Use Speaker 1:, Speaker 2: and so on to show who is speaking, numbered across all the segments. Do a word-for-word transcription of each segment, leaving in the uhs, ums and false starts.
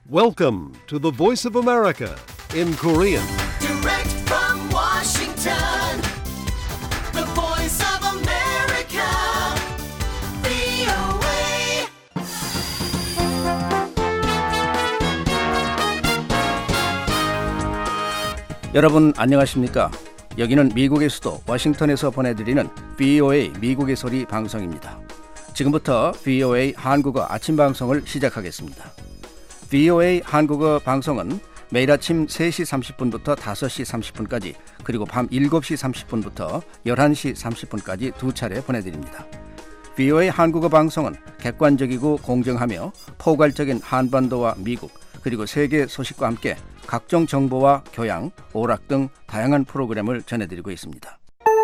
Speaker 1: Welcome to the Voice of America in Korean.
Speaker 2: Direct from Washington, the Voice of America, 브이오에이.
Speaker 3: 여러분 안녕하십니까? 여기는 미국의 수도 워싱턴에서 보내드리는 브이오에이 미국의 소리 방송입니다. 지금부터 브이오에이 한국어 아침 방송을 시작하겠습니다. 브이오에이 한국어 방송은 매일 아침 세 시 삼십 분부터 다섯 시 삼십 분까지 그리고 밤 일곱 시 삼십 분부터 열한 시 삼십 분까지 두 차례 보내드립니다. 브이오에이 한국어 방송은 객관적이고 공정하며 포괄적인 한반도와 미국 그리고 세계 소식과 함께 각종 정보와 교양, 오락 등 다양한 프로그램을 전해드리고 있습니다.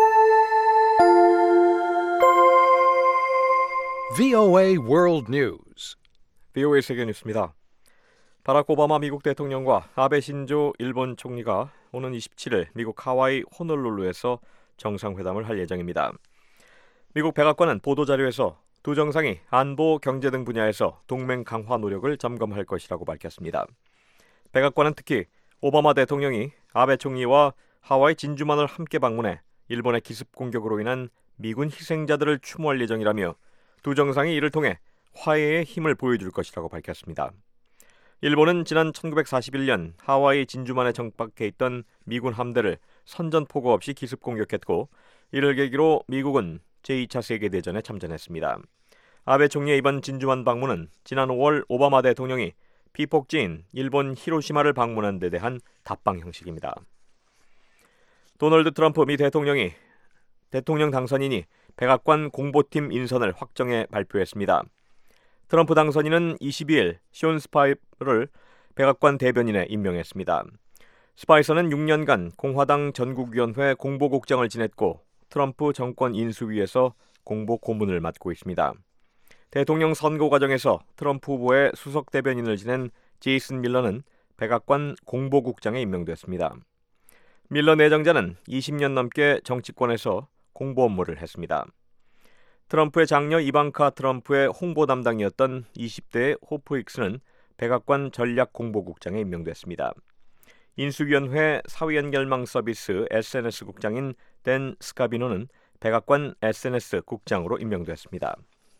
Speaker 1: 브이오에이 World News.
Speaker 4: 브이오에이 세계 뉴스입니다. 바락 오바마 미국 대통령과 아베 신조 일본 총리가 오는 이십칠 일 미국 하와이 호놀룰루에서 정상회담을 할 예정입니다. 미국 백악관은 보도자료에서 두 정상이 안보, 경제 등 분야에서 동맹 강화 노력을 점검할 것이라고 밝혔습니다. 백악관은 특히 오바마 대통령이 아베 총리와 하와이 진주만을 함께 방문해 일본의 기습 공격으로 인한 미군 희생자들을 추모할 예정이라며 두 정상이 이를 통해 화해의 힘을 보여줄 것이라고 밝혔습니다. 일본은 지난 천구백사십일 년 하와이 진주만에 정박해 있던 미군 함대를 선전포고 없이 기습 공격했고 이를 계기로 미국은 제이 차 세계대전에 참전했습니다. 아베 총리의 이번 진주만 방문은 지난 오월 오바마 대통령이 피폭지인 일본 히로시마를 방문한 데 대한 답방 형식입니다. 도널드 트럼프 미 대통령이 대통령 당선인이 백악관 공보팀 인선을 확정해 발표했습니다. 트럼프 당선인은 이십이 일 숀 스파이서를 백악관 대변인에 임명했습니다. 스파이서는 육 년간 공화당 전국위원회 공보국장을 지냈고 트럼프 정권 인수위에서 공보 고문을 맡고 있습니다. 대통령 선거 과정에서 트럼프 후보의 수석 대변인을 지낸 제이슨 밀러는 백악관 공보국장에 임명됐습니다. 밀러 내정자는 이십 년 넘게 정치권에서 공보 업무를 했습니다. 트럼프의 장녀 이방카 트럼프의 홍보 담당이었던 이십 대의 호프 힉스는 백악관 전략공보국장에 임명됐습니다. 인수위원회 사회연결망 서비스 에스엔에스 국장인 댄 스카비노는 백악관 에스엔에스 국장으로 임명됐습니다.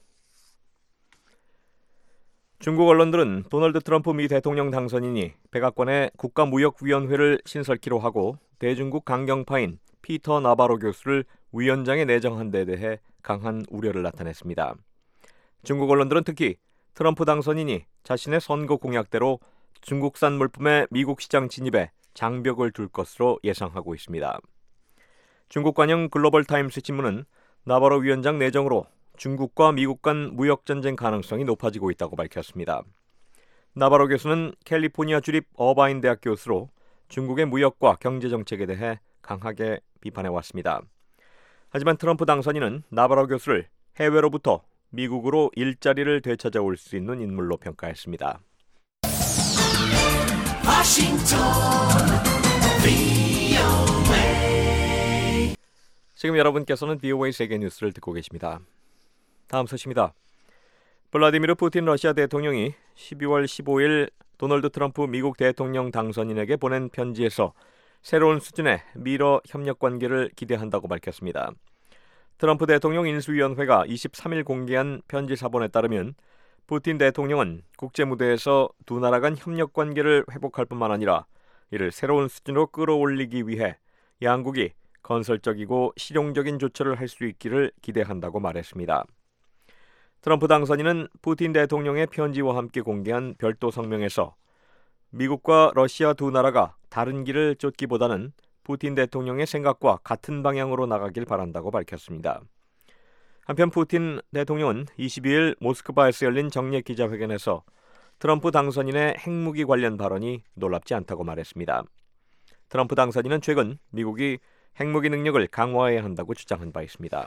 Speaker 4: 중국 언론들은 도널드 트럼프 미 대통령 당선인이 백악관의 국가무역위원회를 신설키로 하고 대중국 강경파인 피터 나바로 교수를 위원장에 내정한 데 대해 강한 우려를 나타냈습니다. 중국 언론들은 특히 트럼프 당선인이 자신의 선거 공약대로 중국산 물품의 미국 시장 진입에 장벽을 둘 것으로 예상하고 있습니다. 중국 관영 글로벌 타임스 신문은 나바로 위원장 내정으로 중국과 미국 간 무역 전쟁 가능성이 높아지고 있다고 밝혔습니다. 나바로 교수는 캘리포니아 주립 어바인 대학 교수로 중국의 무역과 경제 정책에 대해 강하게 비판해 왔습니다. 하지만 트럼프 당선인은 나바로 교수를 해외로부터 미국으로 일자리를 되찾아올 수 있는 인물로 평가했습니다.
Speaker 2: 워싱턴, 브이오에이.
Speaker 4: 지금 여러분께서는 브이오에이 세계 뉴스를 듣고 계십니다. 다음 소식입니다. 블라디미르 푸틴 러시아 대통령이 십이월 십오일 도널드 트럼프 미국 대통령 당선인에게 보낸 편지에서 새로운 수준의 미러 협력 관계를 기대한다고 밝혔습니다. 트럼프 대통령 인수위원회가 이십삼 일 공개한 편지 사본에 따르면 푸틴 대통령은 국제 무대에서 두 나라 간 협력 관계를 회복할 뿐만 아니라 이를 새로운 수준으로 끌어올리기 위해 양국이 건설적이고 실용적인 조처를 할 수 있기를 기대한다고 말했습니다. 트럼프 당선인은 푸틴 대통령의 편지와 함께 공개한 별도 성명에서 미국과 러시아 두 나라가 다른 길을 쫓기보다는 푸틴 대통령의 생각과 같은 방향으로 나가길 바란다고 밝혔습니다. 한편 푸틴 대통령은 이십이 일 모스크바에서 열린 정례 기자회견에서 트럼프 당선인의 핵무기 관련 발언이 놀랍지 않다고 말했습니다. 트럼프 당선인은 최근 미국이 핵무기 능력을 강화해야 한다고 주장한 바 있습니다.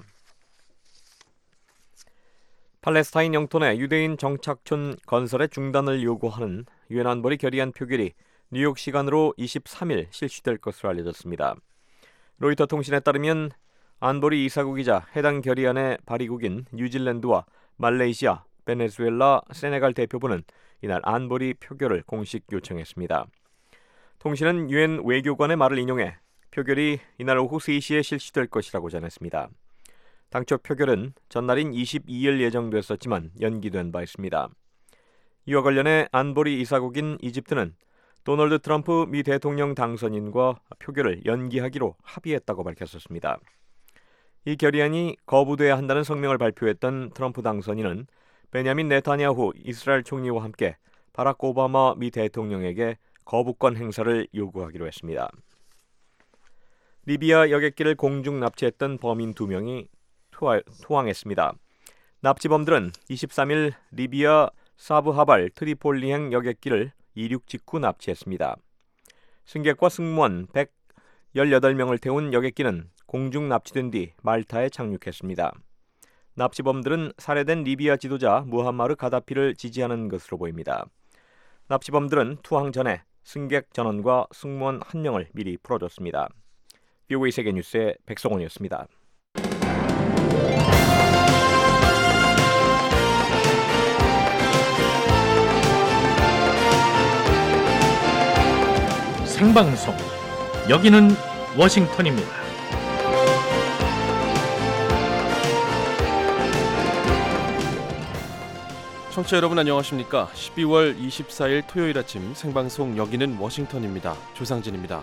Speaker 4: 팔레스타인 영토 내 유대인 정착촌 건설의 중단을 요구하는 유엔 안보리 결의안 표결이 뉴욕 시간으로 이십삼 일 실시될 것으로 알려졌습니다. 로이터 통신에 따르면 안보리 이사국이자 해당 결의안의 발의국인 뉴질랜드와 말레이시아, 베네수엘라, 세네갈 대표부는 이날 안보리 표결을 공식 요청했습니다. 통신은 유엔 외교관의 말을 인용해 표결이 이날 오후 세 시에 실시될 것이라고 전했습니다. 당초 표결은 전날인 이십이일 예정됐었지만 연기된 바 있습니다. 이와 관련해 안보리 이사국인 이집트는 도널드 트럼프 미 대통령 당선인과 표결을 연기하기로 합의했다고 밝혔었습니다. 이 결의안이 거부돼야 한다는 성명을 발표했던 트럼프 당선인은 베냐민 네타냐후 이스라엘 총리와 함께 바락 오바마 미 대통령에게 거부권 행사를 요구하기로 했습니다. 리비아 여객기를 공중 납치했던 범인 두 명이 토항했습니다. 납치범들은 이십삼일 리비아 사브하발 트리폴리행 여객기를 이륙 직후 납치했습니다. 승객과 승무원 백십팔 명을 태운 여객기는 공중 납치된 뒤 말타에 착륙했습니다. 납치범들은 살해된 리비아 지도자 무함마르 가다피를 지지하는 것으로 보입니다. 납치범들은 투항 전에 승객 전원과 승무원 한 명을 미리 풀어줬습니다. 비오에이 세계뉴스의 백성원이었습니다.
Speaker 5: 생방송, 여기는 워싱턴입니다.
Speaker 6: 청취자 여러분 안녕하십니까? 십이월 이십사일 토요일 아침 생방송 여기는 워싱턴입니다. 조상진입니다.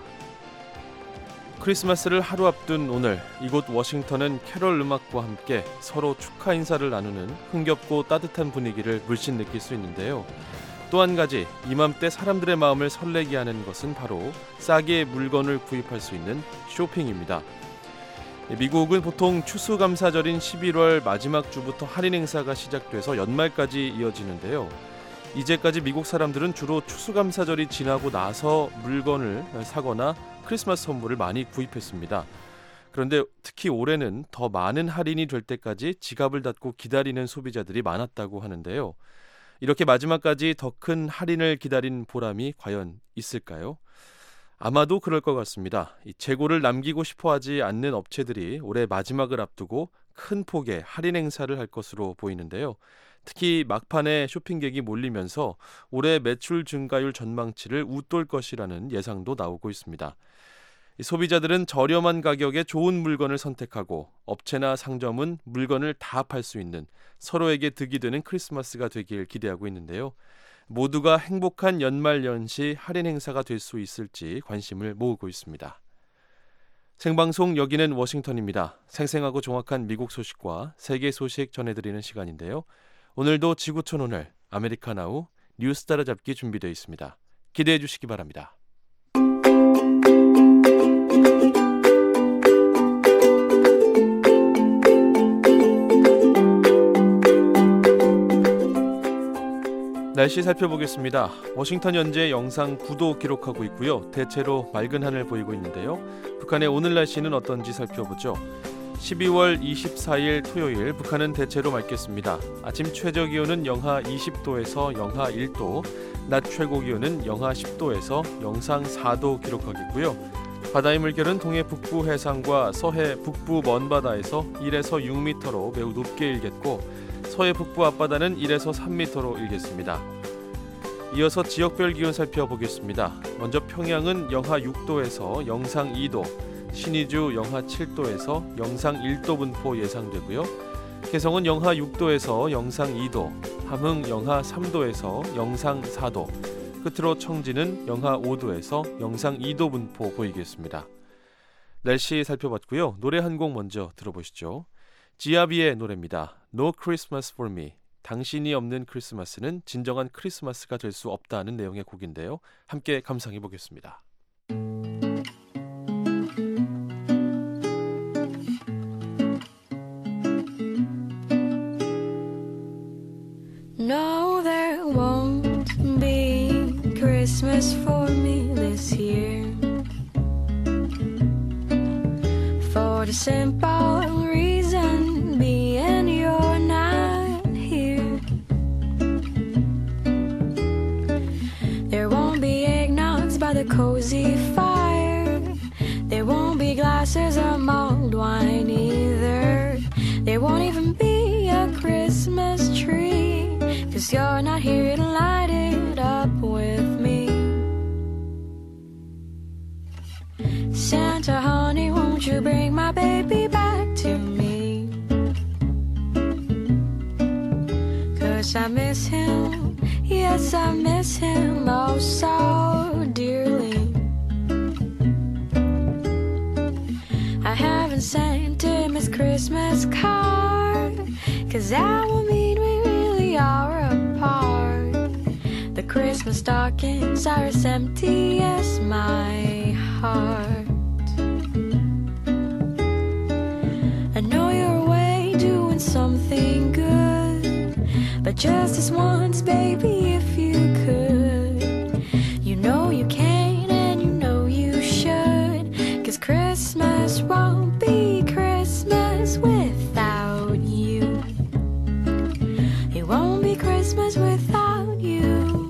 Speaker 6: 크리스마스를 하루 앞둔 오늘 이곳 워싱턴은 캐롤 음악과 함께 서로 축하 인사를 나누는 흥겹고 따뜻한 분위기를 물씬 느낄 수 있는데요. 또 한 가지 이맘때 사람들의 마음을 설레게 하는 것은 바로 싸게 물건을 구입할 수 있는 쇼핑입니다. 미국은 보통 추수감사절인 십일월 마지막 주부터 할인 행사가 시작돼서 연말까지 이어지는데요. 이제까지 미국 사람들은 주로 추수감사절이 지나고 나서 물건을 사거나 크리스마스 선물을 많이 구입했습니다. 그런데 특히 올해는 더 많은 할인이 될 때까지 지갑을 닫고 기다리는 소비자들이 많았다고 하는데요. 이렇게 마지막까지 더 큰 할인을 기다린 보람이 과연 있을까요? 아마도 그럴 것 같습니다. 이 재고를 남기고 싶어하지 않는 업체들이 올해 마지막을 앞두고 큰 폭의 할인 행사를 할 것으로 보이는데요. 특히 막판에 쇼핑객이 몰리면서 올해 매출 증가율 전망치를 웃돌 것이라는 예상도 나오고 있습니다. 이 소비자들은 저렴한 가격에 좋은 물건을 선택하고 업체나 상점은 물건을 다 팔 수 있는 서로에게 득이 되는 크리스마스가 되길 기대하고 있는데요. 모두가 행복한 연말연시 할인 행사가 될 수 있을지 관심을 모으고 있습니다. 생방송 여기는 워싱턴입니다. 생생하고 정확한 미국 소식과 세계 소식 전해드리는 시간인데요. 오늘도 지구촌 오늘 아메리카나우 뉴스 따라잡기 준비되어 있습니다. 기대해 주시기 바랍니다. 날씨 살펴보겠습니다. 워싱턴 현재 영상 구 도 기록하고 있고요. 대체로 맑은 하늘 보이고 있는데요. 북한의 오늘 날씨는 어떤지 살펴보죠. 십이월 이십사일 토요일 북한은 대체로 맑겠습니다. 아침 최저 기온은 영하 이십 도에서 영하 일 도, 낮 최고 기온은 영하 십 도에서 영상 사 도 기록하겠고요. 바다의 물결은 동해 북부 해상과 서해 북부 먼바다에서 일에서 육 미터로 매우 높게 일겠고 서해 북부 앞바다는 일에서 삼 미터로 일겠습니다. 이어서 지역별 기온 살펴보겠습니다. 먼저 평양은 영하 육 도에서 영상 이 도, 신의주 영하 칠 도에서 영상 일 도 분포 예상되고요. 개성은 영하 육 도에서 영상 이 도, 함흥 영하 삼 도에서 영상 사 도, 끝으로 청진은 영하 오 도에서 영상 이 도 분포 보이겠습니다. 날씨 살펴봤고요. 노래 한 곡 먼저 들어보시죠. 지아비의 노래입니다. No Christmas for me. 당신이 없는 크리스마스는 진정한 크리스마스가 될 수 없다는 내용의 곡인데요. 함께 감상해 보겠습니다.
Speaker 7: No, there won't be Christmas for me this year. For the simple reason being you're not here. There won't be eggnogs by the cozy fire. There won't be glasses of mulled wine either. There won't even be a Christmas tree. 'cause you're not here to light it up with me. Santa honey, won't you bring my baby back to me? 'Cause I miss him, yes I miss him oh so dearly. I haven't sent him his Christmas card, 'cause that will mean we really are apart. The Christmas stockings are as empty as my heart. I know you're away doing something good, but just this once, baby, if you could. You know you can and you know you should, 'cause Christmas won't be Christmas without you. It won't be Christmas without you.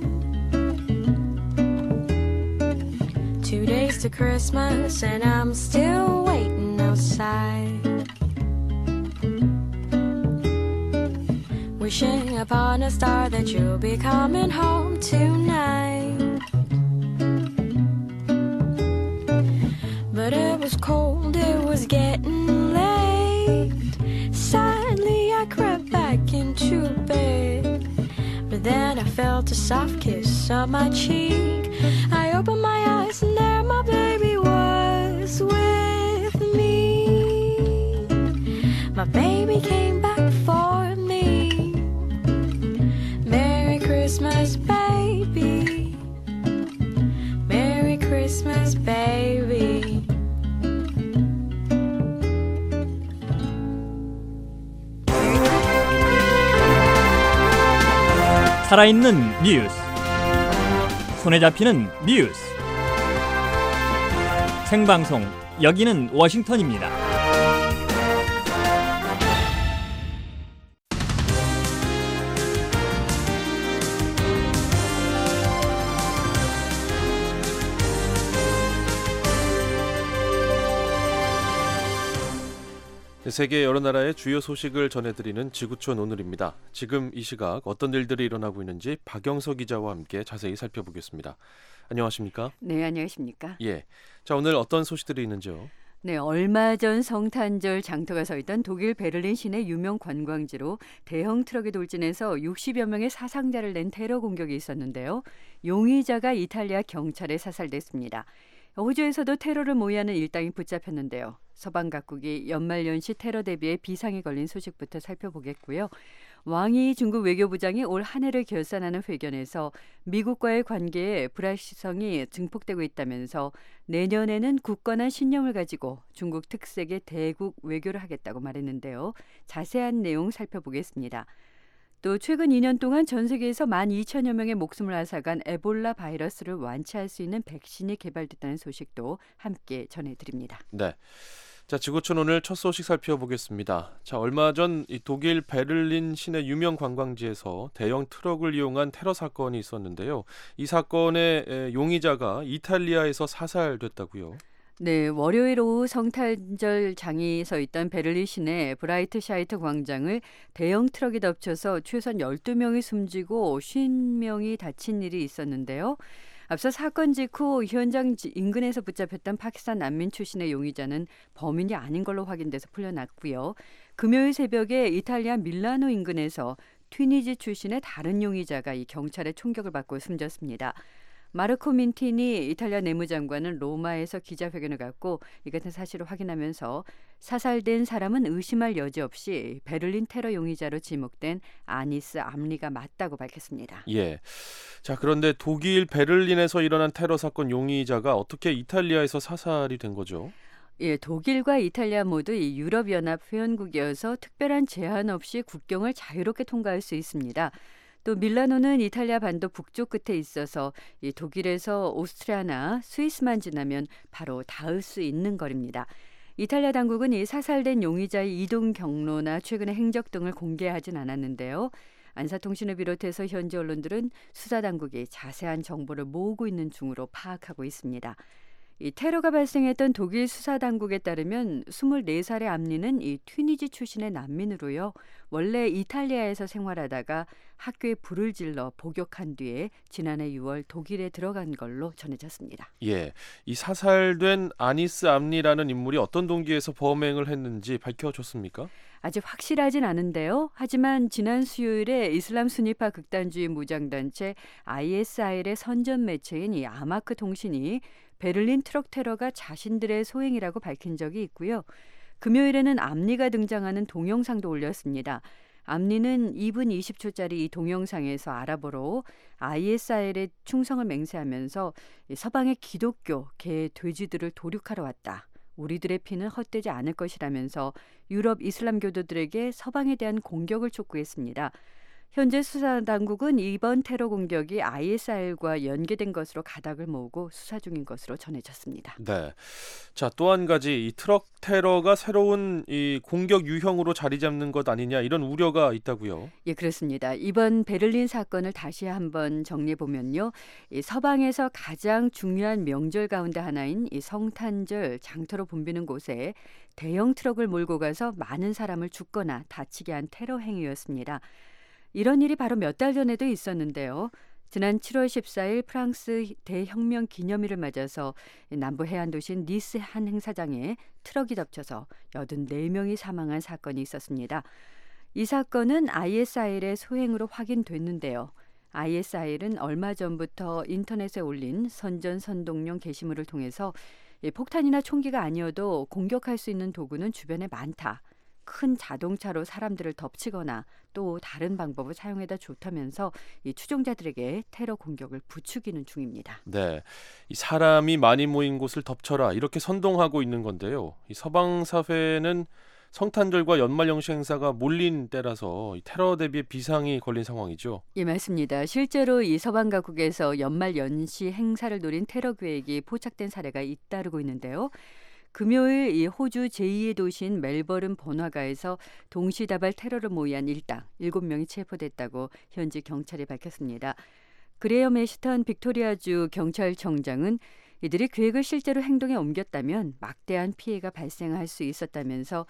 Speaker 7: Two days to Christmas and I'm still waiting outside, wishing upon a star that you'll be coming home tonight. But it was cold, it was getting late. Sadly I crept back into bed, but then I felt a soft kiss on my cheek. I opened my eyes and there my baby was with me. My baby came back for me. Merry Christmas, baby. Merry Christmas, baby.
Speaker 8: 살아있는 뉴스, 손에 잡히는 뉴스, 생방송, 여기는 워싱턴입니다.
Speaker 6: 세계 여러 나라의 주요 소식을 전해드리는 지구촌 오늘입니다. 지금 이 시각 어떤 일들이 일어나고 있는지 박영서 기자와 함께 자세히 살펴보겠습니다. 안녕하십니까?
Speaker 9: 네, 안녕하십니까?
Speaker 6: 예. 자, 오늘 어떤 소식들이 있는지요?
Speaker 9: 네, 얼마 전 성탄절 장터가 서 있던 독일 베를린 시내 유명 관광지로 대형 트럭이 돌진해서 육십여 명의 사상자를 낸 테러 공격이 있었는데요. 용의자가 이탈리아 경찰에 사살됐습니다. 호주에서도 테러를 모의하는 일당이 붙잡혔는데요. 서방 각국이 연말연시 테러 대비에 비상이 걸린 소식부터 살펴보겠고요. 왕이 중국 외교부장이 올 한 해를 결산하는 회견에서 미국과의 관계에 불확실성이 증폭되고 있다면서 내년에는 굳건한 신념을 가지고 중국 특색의 대국 외교를 하겠다고 말했는데요. 자세한 내용 살펴보겠습니다. 또 최근 이 년 동안 전 세계에서 만 이천여 명의 목숨을 앗아간 에볼라 바이러스를 완치할 수 있는 백신이 개발됐다는 소식도 함께 전해드립니다.
Speaker 6: 네. 자, 지구촌 오늘 첫 소식 살펴보겠습니다. 자, 얼마 전 이 독일 베를린 시내 유명 관광지에서 대형 트럭을 이용한 테러 사건이 있었는데요. 이 사건의 용의자가 이탈리아에서 사살됐다고요?
Speaker 9: 네, 월요일 오후 성탄절 장이 서 있던 베를린 시내 브라이트샤이트 광장을 대형 트럭이 덮쳐서 최소한 열두 명이 숨지고 오십 명이 다친 일이 있었는데요. 앞서 사건 직후 현장 인근에서 붙잡혔던 파키스탄 난민 출신의 용의자는 범인이 아닌 걸로 확인돼서 풀려났고요. 금요일 새벽에 이탈리아 밀라노 인근에서 튀니지 출신의 다른 용의자가 이 경찰의 총격을 받고 숨졌습니다. 마르코 민티니 이탈리아 내무장관은 로마에서 기자회견을 갖고 이 같은 사실을 확인하면서 사살된 사람은 의심할 여지 없이 베를린 테러 용의자로 지목된 아니스 암리가 맞다고 밝혔습니다.
Speaker 6: 예. 자, 그런데 독일 베를린에서 일어난 테러 사건 용의자가 어떻게 이탈리아에서 사살이 된 거죠?
Speaker 9: 예, 독일과 이탈리아 모두 이 유럽연합 회원국이어서 특별한 제한 없이 국경을 자유롭게 통과할 수 있습니다. 또 밀라노는 이탈리아 반도 북쪽 끝에 있어서 이 독일에서 오스트리아나 스위스만 지나면 바로 닿을 수 있는 거리입니다. 이탈리아 당국은 이 사살된 용의자의 이동 경로나 최근의 행적 등을 공개하진 않았는데요. 안사통신을 비롯해서 현지 언론들은 수사 당국이 자세한 정보를 모으고 있는 중으로 파악하고 있습니다. 이 테러가 발생했던 독일 수사 당국에 따르면 스물네 살의 암니는 이 튀니지 출신의 난민으로요. 원래 이탈리아에서 생활하다가 학교에 불을 질러 복역한 뒤에 지난해 유월 독일에 들어간 걸로 전해졌습니다.
Speaker 6: 예, 이 사살된 아니스 암니라는 인물이 어떤 동기에서 범행을 했는지 밝혀졌습니까?
Speaker 9: 아직 확실하진 않은데요. 하지만 지난 수요일에 이슬람 순위파 극단주의 무장단체 아이에스아이엘의 선전 매체인 이 아마크 통신이 베를린 트럭 테러가 자신들의 소행이라고 밝힌 적이 있고요. 금요일에는 암니가 등장하는 동영상도 올렸습니다. 암니는 이 분 이십 초짜리 이 동영상에서 아랍어로 아이에스아이엘의 충성을 맹세하면서 서방의 기독교, 개, 돼지들을 도륙하러 왔다. 우리들의 피는 헛되지 않을 것이라면서 유럽 이슬람 교도들에게 서방에 대한 공격을 촉구했습니다. 현재 수사당국은 이번 테러 공격이 아이에스아이엘과 연계된 것으로 가닥을 모으고 수사 중인 것으로 전해졌습니다.
Speaker 6: 네. 자, 또 한 가지 이 트럭 테러가 새로운 이 공격 유형으로 자리 잡는 것 아니냐 이런 우려가 있다고요.
Speaker 9: 예, 그렇습니다. 이번 베를린 사건을 다시 한번 정리해 보면요. 이 서방에서 가장 중요한 명절 가운데 하나인 이 성탄절 장터로 붐비는 곳에 대형 트럭을 몰고 가서 많은 사람을 죽거나 다치게 한 테러 행위였습니다. 이런 일이 바로 몇 달 전에도 있었는데요. 지난 칠월 십사일 프랑스 대혁명 기념일을 맞아서 남부 해안 도시인 니스 한 행사장에 트럭이 덮쳐서 여든네 명이 사망한 사건이 있었습니다. 이 사건은 아이에스아이엘의 소행으로 확인됐는데요. 아이에스아이엘은 얼마 전부터 인터넷에 올린 선전선동용 게시물을 통해서 폭탄이나 총기가 아니어도 공격할 수 있는 도구는 주변에 많다. 큰 자동차로 사람들을 덮치거나 또 다른 방법을 사용해도 좋다면서 이 추종자들에게 테러 공격을 부추기는 중입니다.
Speaker 6: 네, 이 사람이 많이 모인 곳을 덮쳐라 이렇게 선동하고 있는 건데요. 이 서방 사회는 성탄절과 연말연시 행사가 몰린 때라서 이 테러 대비의 비상이 걸린 상황이죠.
Speaker 9: 예, 맞습니다. 실제로 이 서방 각국에서 연말연시 행사를 노린 테러 계획이 포착된 사례가 잇따르고 있는데요. 금요일 이 호주 제이의 도시인 멜버른 번화가에서 동시다발 테러를 모의한 일당 일곱 명이 체포됐다고 현지 경찰이 밝혔습니다. 그레엄 애시턴 빅토리아주 경찰청장은 이들이 계획을 실제로 행동에 옮겼다면 막대한 피해가 발생할 수 있었다면서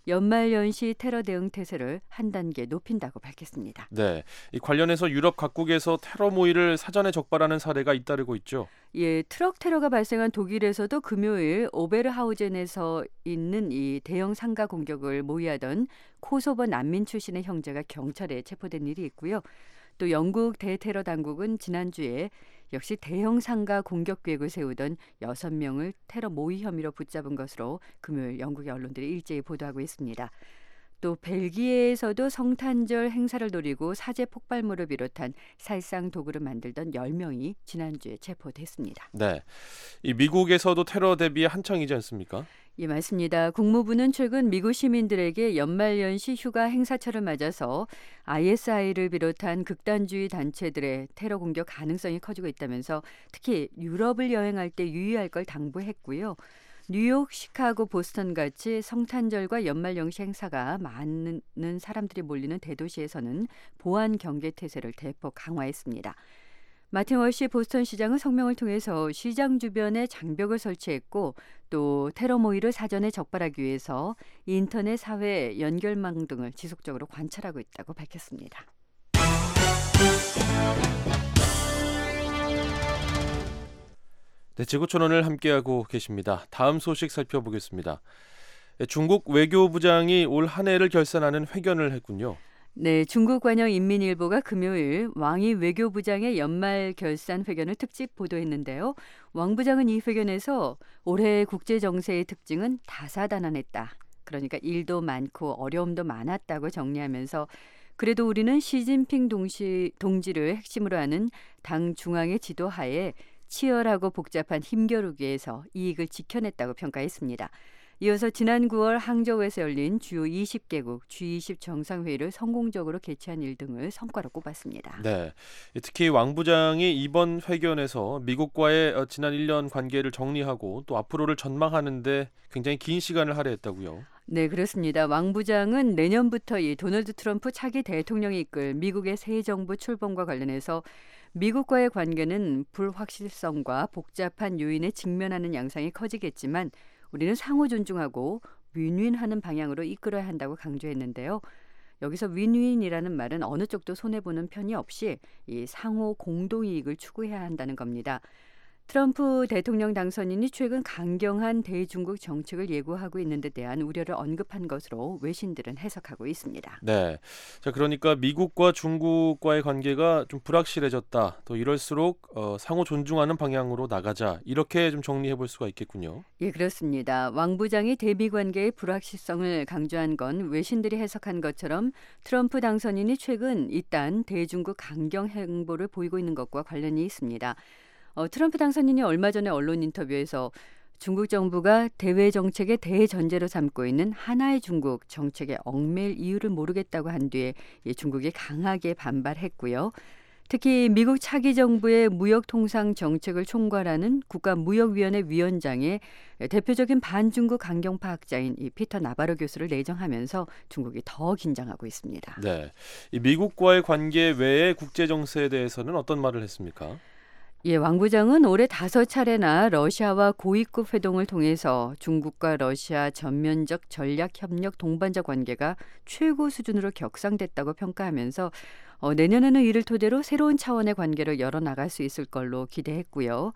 Speaker 9: 연말연시 테러 대응 태세를 한 단계 높인다고 밝혔습니다.
Speaker 6: 네, 이 관련해서 유럽 각국에서 테러 모의를 사전에 적발하는 사례가 잇따르고 있죠.
Speaker 9: 예, 트럭 테러가 발생한 독일에서도 금요일 오베르하우젠에서 있는 이 대형 상가 공격을 모의하던 코소보 난민 출신의 형제가 경찰에 체포된 일이 있고요. 또 영국 대테러 당국은 지난주에 역시 대형 상가 공격 계획을 세우던 여섯 명을 테러 모의 혐의로 붙잡은 것으로 금요일 영국의 언론들이 일제히 보도하고 있습니다. 또 벨기에에서도 성탄절 행사를 노리고 사제 폭발물을 비롯한 살상 도구를 만들던 열 명이 지난주에 체포됐습니다.
Speaker 6: 네, 이 미국에서도 테러 대비에 한창이지 않습니까?
Speaker 9: 예, 맞습니다. 국무부는 최근 미국 시민들에게 연말연시 휴가 행사철을 맞아서 아이에스아이엘을 비롯한 극단주의 단체들의 테러 공격 가능성이 커지고 있다면서 특히 유럽을 여행할 때 유의할 걸 당부했고요. 뉴욕, 시카고, 보스턴 같이 성탄절과 연말연시 행사가 많은 사람들이 몰리는 대도시에서는 보안 경계 태세를 대폭 강화했습니다. 마틴 월시 보스턴 시장은 성명을 통해서 시장 주변에 장벽을 설치했고 또 테러 모의를 사전에 적발하기 위해서 인터넷 사회 연결망 등을 지속적으로 관찰하고 있다고 밝혔습니다.
Speaker 6: 네, 지구촌원을 함께하고 계십니다. 다음 소식 살펴보겠습니다. 중국 외교부장이 올 한 해를 결산하는 회견을 했군요.
Speaker 9: 네, 중국 관영 인민일보가 금요일 왕이 외교부장의 연말 결산 회견을 특집 보도했는데요. 왕 부장은 이 회견에서 올해 국제 정세의 특징은 다사다난했다. 그러니까 일도 많고 어려움도 많았다고 정리하면서 그래도 우리는 시진핑 동시, 동지를 핵심으로 하는 당 중앙의 지도하에 치열하고 복잡한 힘겨루기에서 이익을 지켜냈다고 평가했습니다. 이어서 지난 구월 항저우에서 열린 주요 이십 개국 지 이십 정상회의를 성공적으로 개최한 일 등을 성과로 꼽았습니다.
Speaker 6: 네, 특히 왕 부장이 이번 회견에서 미국과의 지난 일 년 관계를 정리하고 또 앞으로를 전망하는 데 굉장히 긴 시간을 할애했다고요.
Speaker 9: 네, 그렇습니다. 왕 부장은 내년부터 이 도널드 트럼프 차기 대통령이 이끌 미국의 새 정부 출범과 관련해서 미국과의 관계는 불확실성과 복잡한 요인에 직면하는 양상이 커지겠지만 우리는 상호 존중하고 윈윈하는 방향으로 이끌어야 한다고 강조했는데요. 여기서 윈윈이라는 말은 어느 쪽도 손해보는 편이 없이 이 상호 공동이익을 추구해야 한다는 겁니다. 트럼프 대통령 당선인이 최근 강경한 대중국 정책을 예고하고 있는 데 대한 우려를 언급한 것으로 외신들은 해석하고 있습니다.
Speaker 6: 네, 자 그러니까 미국과 중국과의 관계가 좀 불확실해졌다. 또 이럴수록 어, 상호 존중하는 방향으로 나가자. 이렇게 좀 정리해 볼 수가 있겠군요.
Speaker 9: 예, 그렇습니다. 왕 부장이 대미 관계의 불확실성을 강조한 건 외신들이 해석한 것처럼 트럼프 당선인이 최근 이딴 대중국 강경 행보를 보이고 있는 것과 관련이 있습니다. 어, 트럼프 당선인이 얼마 전에 언론 인터뷰에서 중국 정부가 대외 정책의 대전제로 삼고 있는 하나의 중국 정책에 얽매일 이유를 모르겠다고 한 뒤에 중국이 강하게 반발했고요. 특히 미국 차기 정부의 무역통상 정책을 총괄하는 국가무역위원회 위원장에 대표적인 반중국 강경파 학자인 이 피터 나바로 교수를 내정하면서 중국이 더 긴장하고 있습니다.
Speaker 6: 네, 이 미국과의 관계 외의 국제 정세에 대해서는 어떤 말을 했습니까?
Speaker 9: 예, 왕 부장은 올해 다섯 차례나 러시아와 고위급 회동을 통해서 중국과 러시아 전면적 전략협력 동반자 관계가 최고 수준으로 격상됐다고 평가하면서 어, 내년에는 이를 토대로 새로운 차원의 관계를 열어나갈 수 있을 걸로 기대했고요.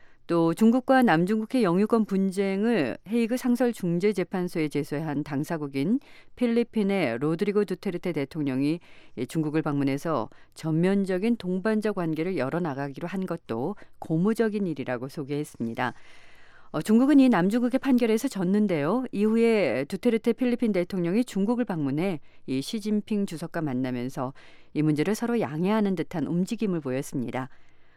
Speaker 9: 또 중국과 남중국해 영유권 분쟁을 헤이그 상설중재재판소에 제소한 당사국인 필리핀의 로드리고 두테르테 대통령이 중국을 방문해서 전면적인 동반자 관계를 열어나가기로 한 것도 고무적인 일이라고 소개했습니다. 어, 중국은 이 남중국해 판결에서 졌는데요. 이후에 두테르테 필리핀 대통령이 중국을 방문해 이 시진핑 주석과 만나면서 이 문제를 서로 양해하는 듯한 움직임을 보였습니다.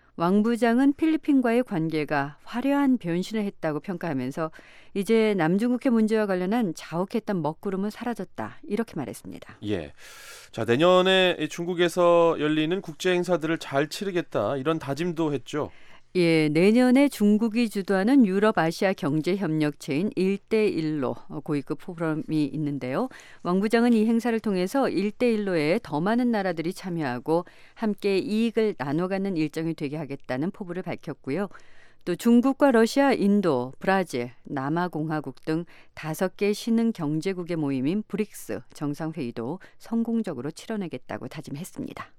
Speaker 9: 왕 부장은 필리핀과의 관계가 화려한 변신을 했다고 평가하면서 이제 남중국해 문제와 관련한 자욱했던 먹구름은 사라졌다 이렇게 말했습니다.
Speaker 6: 예, 자 내년에 중국에서 열리는 국제 행사들을 잘 치르겠다 이런 다짐도 했죠.
Speaker 9: 예, 내년에 중국이 주도하는 유럽아시아 경제협력체인 일 대 일로 고위급 포럼이 있는데요. 왕 부장은 이 행사를 통해서 일 대 일로에 더 많은 나라들이 참여하고 함께 이익을 나눠 갖는 일정이 되게 하겠다는 포부를 밝혔고요. 또 중국과 러시아, 인도, 브라질, 남아공화국 등 다섯 개 신흥 경제국의 모임인 브릭스 정상회의도 성공적으로 치러내겠다고 다짐했습니다.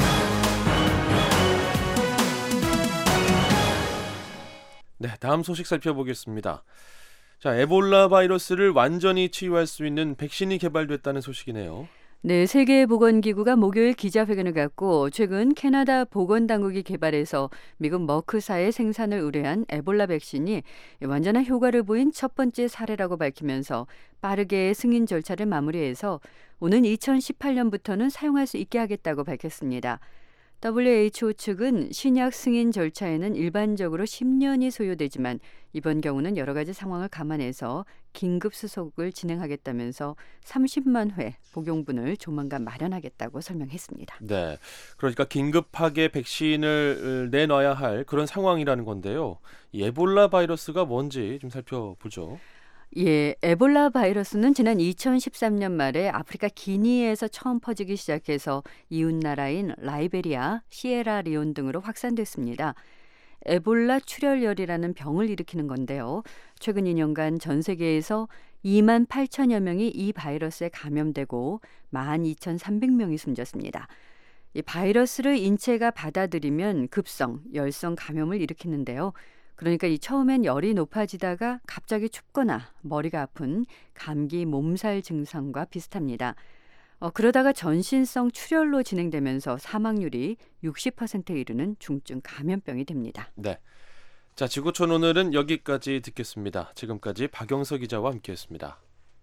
Speaker 6: 네, 다음 소식 살펴보겠습니다. 자, 에볼라 바이러스를 완전히 치유할 수 있는 백신이 개발됐다는 소식이네요.
Speaker 9: 네, 세계보건기구가 목요일 기자회견을 갖고 최근 캐나다 보건당국이 개발해서 미국 머크사의 생산을 의뢰한 에볼라 백신이 완전한 효과를 보인 첫 번째 사례라고 밝히면서 빠르게 승인 절차를 마무리해서 오는 이천십팔 년부터는 사용할 수 있게 하겠다고 밝혔습니다. 더블유에이치오 측은 신약 승인 절차에는 일반적으로 십 년이 소요되지만 이번 경우는 여러 가지 상황을 감안해서 긴급 수속을 진행하겠다면서 삼십만 회 복용분을 조만간 마련하겠다고 설명했습니다.
Speaker 6: 네, 그러니까 긴급하게 백신을 내놔야 할 그런 상황이라는 건데요. 이 에볼라 바이러스가 뭔지 좀 살펴보죠.
Speaker 9: 예, 에볼라 바이러스는 지난 이천십삼 년 말에 아프리카 기니에서 처음 퍼지기 시작해서 이웃 나라인 라이베리아, 시에라리온 등으로 확산됐습니다. 에볼라 출혈열이라는 병을 일으키는 건데요. 최근 이 년간 전 세계에서 이만 팔천여 명이 이 바이러스에 감염되고 만 이천삼백 명이 숨졌습니다. 이 바이러스를 인체가 받아들이면 급성, 열성 감염을 일으키는데요. 그러니까 이 처음엔 열이 높아지다가 갑자기 춥거나 머리가 아픈 감기 몸살 증상과 비슷합니다. 어, 그러다가 전신성 출혈로 진행되면서 사망률이 육십 퍼센트에 이르는 중증 감염병이 됩니다.
Speaker 6: 네, 자 지구촌 오늘은 여기까지 듣겠습니다. 지금까지 박영서 기자와 함께했습니다.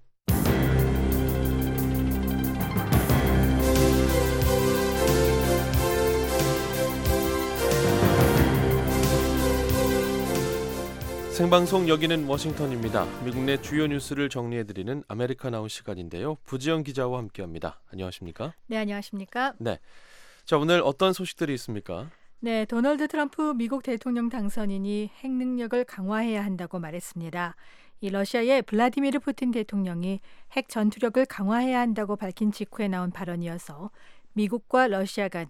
Speaker 6: 생방송 여기는 워싱턴입니다. 미국 내 주요 뉴스를 정리해드리는 아메리카나우 시간인데요. 부지영 기자와 함께합니다. 안녕하십니까?
Speaker 10: 네, 안녕하십니까?
Speaker 6: 네, 자 오늘 어떤 소식들이 있습니까?
Speaker 10: 네, 도널드 트럼프 미국 대통령 당선인이 핵 능력을 강화해야 한다고 말했습니다. 이 러시아의 블라디미르 푸틴 대통령이 핵 전투력을 강화해야 한다고 밝힌 직후에 나온 발언이어서 미국과 러시아 간의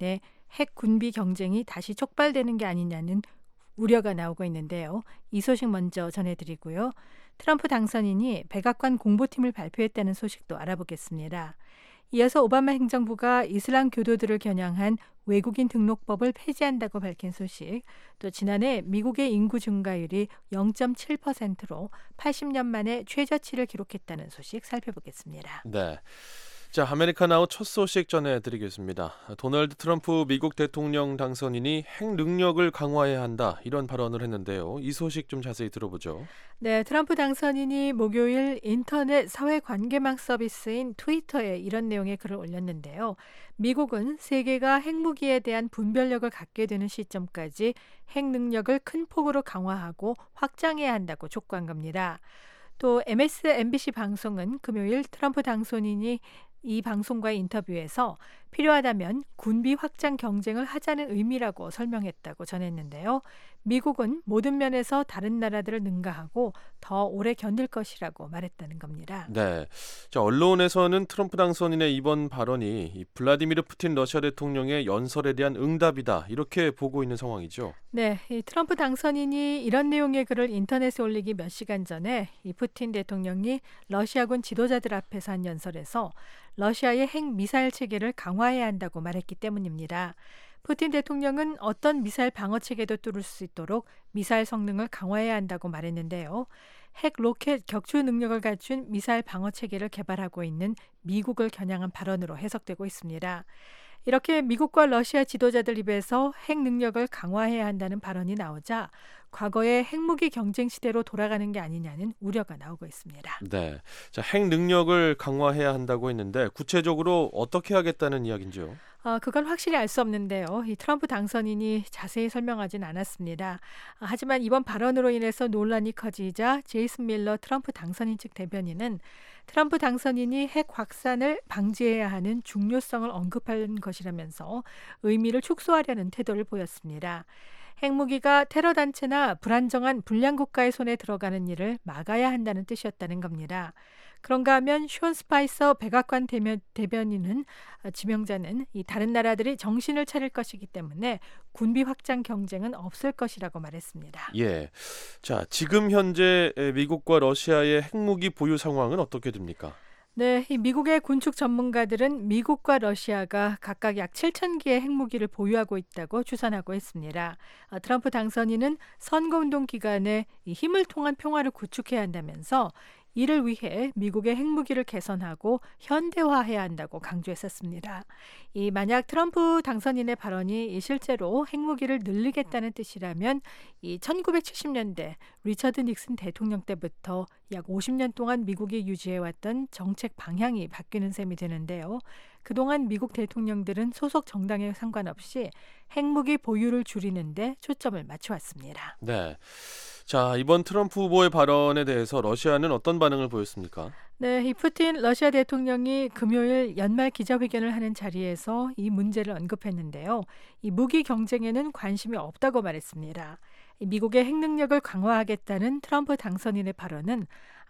Speaker 10: 핵 군비 경쟁이 다시 촉발되는 게 아니냐는 우려가 나오고 있는데요. 이 소식 먼저 전해드리고요. 트럼프 당선인이 백악관 공보팀을 발표했다는 소식도 알아보겠습니다. 이어서 오바마 행정부가 이슬람 교도들을 겨냥한 외국인 등록법을 폐지한다고 밝힌 소식, 또 지난해 미국의 인구 증가율이 영 점 칠 퍼센트로 팔십 년 만에 최저치를 기록했다는 소식 살펴보겠습니다.
Speaker 6: 네. 자, 아메리카나우 첫 소식 전해드리겠습니다. 도널드 트럼프 미국 대통령 당선인이 핵 능력을 강화해야 한다 이런 발언을 했는데요. 이 소식 좀 자세히 들어보죠.
Speaker 10: 네, 트럼프 당선인이 목요일 인터넷 사회관계망 서비스인 트위터에 이런 내용의 글을 올렸는데요. 미국은 세계가 핵무기에 대한 분별력을 갖게 되는 시점까지 핵 능력을 큰 폭으로 강화하고 확장해야 한다고 촉구한 겁니다. 또 엠에스엔비씨 방송은 금요일 트럼프 당선인이 이 방송과의 인터뷰에서 필요하다면 군비 확장 경쟁을 하자는 의미라고 설명했다고 전했는데요. 미국은 모든 면에서 다른 나라들을 능가하고 더 오래 견딜 것이라고 말했다는 겁니다.
Speaker 6: 네, 자, 언론에서는 트럼프 당선인의 이번 발언이 이 블라디미르 푸틴 러시아 대통령의 연설에 대한 응답이다 이렇게 보고 있는 상황이죠.
Speaker 10: 네, 이 트럼프 당선인이 이런 내용의 글을 인터넷에 올리기 몇 시간 전에 이 푸틴 대통령이 러시아군 지도자들 앞에서 한 연설에서 러시아의 핵 미사일 체계를 강화해야 한다고 말했기 때문입니다. 푸틴 대통령은 어떤 미사일 방어 체계도 뚫을 수 있도록 미사일 성능을 강화해야 한다고 말했는데요. 핵 로켓 격추 능력을 갖춘 미사일 방어 체계를 개발하고 있는 미국을 겨냥한 발언으로 해석되고 있습니다. 이렇게 미국과 러시아 지도자들 입에서 핵 능력을 강화해야 한다는 발언이 나오자 과거의 핵무기 경쟁 시대로 돌아가는 게 아니냐는 우려가 나오고 있습니다.
Speaker 6: 네, 자, 핵 능력을 강화해야 한다고 했는데 구체적으로 어떻게 하겠다는 이야기인지요?
Speaker 10: 어, 그건 확실히 알 수 없는데요. 이 트럼프 당선인이 자세히 설명하진 않았습니다. 아, 하지만 이번 발언으로 인해서 논란이 커지자 제이슨 밀러 트럼프 당선인 측 대변인은 트럼프 당선인이 핵 확산을 방지해야 하는 중요성을 언급한 것이라면서 의미를 축소하려는 태도를 보였습니다. 핵무기가 테러 단체나 불안정한 불량 국가의 손에 들어가는 일을 막아야 한다는 뜻이었다는 겁니다. 그런가 하면 숀 스파이서 백악관 대면, 대변인은 지명자는 이 다른 나라들이 정신을 차릴 것이기 때문에 군비 확장 경쟁은 없을 것이라고 말했습니다.
Speaker 6: 예, 자, 지금 현재 미국과 러시아의 핵무기 보유 상황은 어떻게 됩니까?
Speaker 10: 네, 이 미국의 군축 전문가들은 미국과 러시아가 각각 약 칠천 개의 핵무기를 보유하고 있다고 추산하고 있습니다. 아, 트럼프 당선인은 선거운동 기간에 이 힘을 통한 평화를 구축해야 한다면서 이를 위해 미국의 핵무기를 개선하고 현대화해야 한다고 강조했었습니다. 이 만약 트럼프 당선인의 발언이 실제로 핵무기를 늘리겠다는 뜻이라면 이 천구백칠십 년대 리처드 닉슨 대통령 때부터 약 오십 년 동안 미국이 유지해왔던 정책 방향이 바뀌는 셈이 되는데요. 그동안 미국 대통령들은 소속 정당에 상관없이 핵무기 보유를 줄이는데 초점을 맞춰왔습니다.
Speaker 6: 네. 자, 이번 트럼프 후보의 발언에 대해서 러시아는 어떤 반응을 보였습니까?
Speaker 10: 네, 이 푸틴 러시아 대통령이 금요일 연말 기자회견을 하는 자리에서 이 문제를 언급했는데요. 이 무기 경쟁에는 관심이 없다고 말했습니다. 이 미국의 핵 능력을 강화하겠다는 트럼프 당선인의 발언은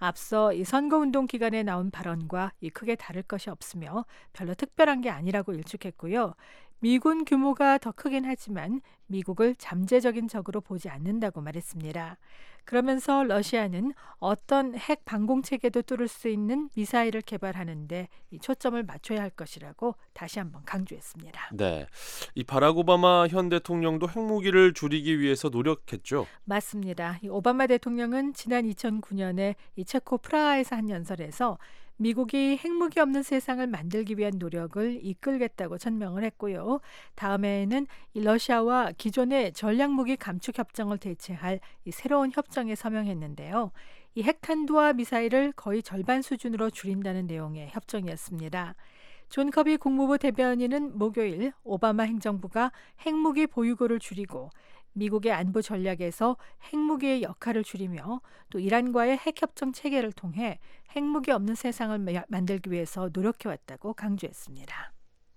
Speaker 10: 앞서 이 선거운동 기간에 나온 발언과 이 크게 다를 것이 없으며 별로 특별한 게 아니라고 일축했고요. 미군 규모가 더 크긴 하지만 미국을 잠재적인 적으로 보지 않는다고 말했습니다. 그러면서 러시아는 어떤 핵 방공체계도 뚫을 수 있는 미사일을 개발하는데 이 초점을 맞춰야 할 것이라고 다시 한번 강조했습니다.
Speaker 6: 네, 이 바락 오바마 현 대통령도 핵무기를 줄이기 위해서 노력했죠?
Speaker 10: 맞습니다. 이 오바마 대통령은 지난 이천구 년에 이 체코 프라하에서 한 연설에서 미국이 핵무기 없는 세상을 만들기 위한 노력을 이끌겠다고 천명을 했고요. 다음해에는 이 러시아와 기존의 전략무기 감축 협정을 대체할 이 새로운 협정에 서명했는데요. 이 핵탄두와 미사일을 거의 절반 수준으로 줄인다는 내용의 협정이었습니다. 존 커비 국무부 대변인은 목요일 오바마 행정부가 핵무기 보유고를 줄이고 미국의 안보 전략에서 핵무기의 역할을 줄이며 또 이란과의 핵협정 체계를 통해 핵무기 없는 세상을 만들기 위해서 노력해왔다고 강조했습니다.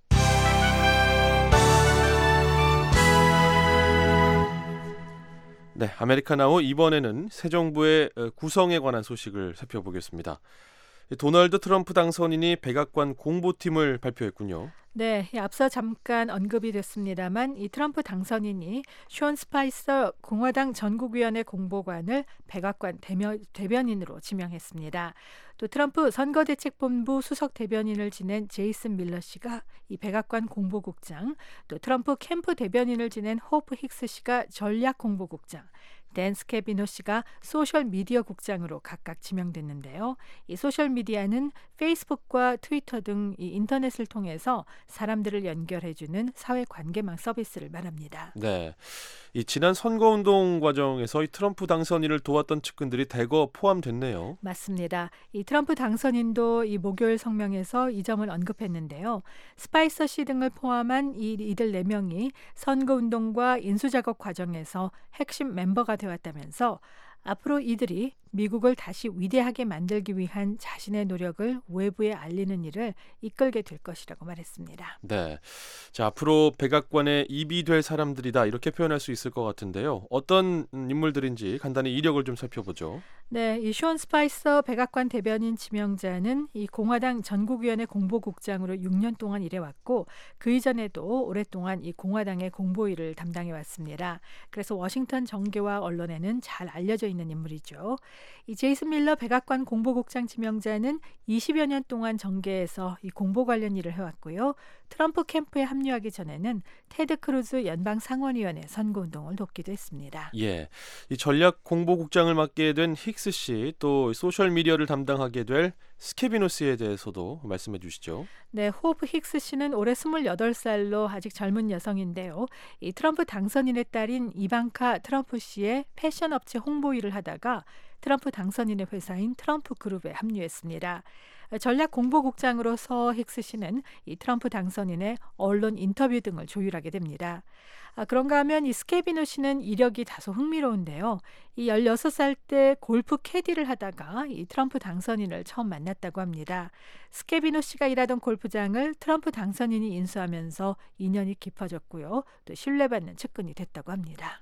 Speaker 6: 네, 아메리카나우 이번에는 새 정부의 구성에 관한 소식을 살펴보겠습니다. 도널드 트럼프 당선인이 백악관 공보팀을 발표했군요.
Speaker 10: 네, 이 앞서 잠깐 언급이 됐습니다만 이 트럼프 당선인이 션 스파이서 공화당 전국위원회 공보관을 백악관 대면, 대변인으로 지명했습니다. 또 트럼프 선거대책본부 수석 대변인을 지낸 제이슨 밀러 씨가 이 백악관 공보국장, 또 트럼프 캠프 대변인을 지낸 호프 힉스 씨가 전략 공보국장, 댄 스캐비노 씨가 소셜미디어 국장으로 각각 지명됐는데요. 이 소셜미디어는 페이스북과 트위터 등 이 인터넷을 통해서 사람들을 연결해주는 사회관계망 서비스를 말합니다.
Speaker 6: 네, 이 지난 선거운동 과정에서 이 트럼프 당선인을 도왔던 측근들이 대거 포함됐네요.
Speaker 10: 맞습니다. 이 트럼프 당선인도 이 목요일 성명에서 이 점을 언급했는데요. 스파이서 씨 등을 포함한 이 이들 네 명이 선거운동과 인수작업 과정에서 핵심 멤버가 되었다면서 앞으로 이들이 미국을 다시 위대하게 만들기 위한 자신의 노력을 외부에 알리는 일을 이끌게 될 것이라고 말했습니다.
Speaker 6: 네, 자 앞으로 백악관의 입이 될 사람들이다 이렇게 표현할 수 있을 것 같은데요. 어떤 인물들인지 간단히 이력을 좀 살펴보죠.
Speaker 10: 네, 이 션 스파이서 백악관 대변인 지명자는 이 공화당 전국위원회 공보국장으로 육 년 동안 일해왔고 그 이전에도 오랫동안 이 공화당의 공보 일을 담당해왔습니다. 그래서 워싱턴 정계와 언론에는 잘 알려져 있는 인물이죠. 이 제이슨 밀러 백악관 공보국장 지명자는 이십여 년 동안 정계에서 이 공보 관련 일을 해왔고요. 트럼프 캠프에 합류하기 전에는 테드 크루즈 연방 상원의원의 선거운동을 돕기도 했습니다.
Speaker 6: 예, 이 전략 공보국장을 맡게 된 힉스 씨, 또 소셜 미디어를 담당하게 될 스캐비노 씨에 대해서도 말씀해 주시죠.
Speaker 10: 네, 호프 힉스 씨는 올해 스물여덟 살로 아직 젊은 여성인데요. 이 트럼프 당선인의 딸인 이방카 트럼프 씨의 패션 업체 홍보 일을 하다가 트럼프 당선인의 회사인 트럼프 그룹에 합류했습니다. 전략 공보국장으로서 힉스 씨는 이 트럼프 당선인의 언론 인터뷰 등을 조율하게 됩니다. 아, 그런가 하면 이 스캐비노 씨는 이력이 다소 흥미로운데요. 이 열여섯 살 때 골프 캐디를 하다가 이 트럼프 당선인을 처음 만났다고 합니다. 스캐비노 씨가 일하던 골프장을 트럼프 당선인이 인수하면서 인연이 깊어졌고요. 또 신뢰받는 측근이 됐다고 합니다.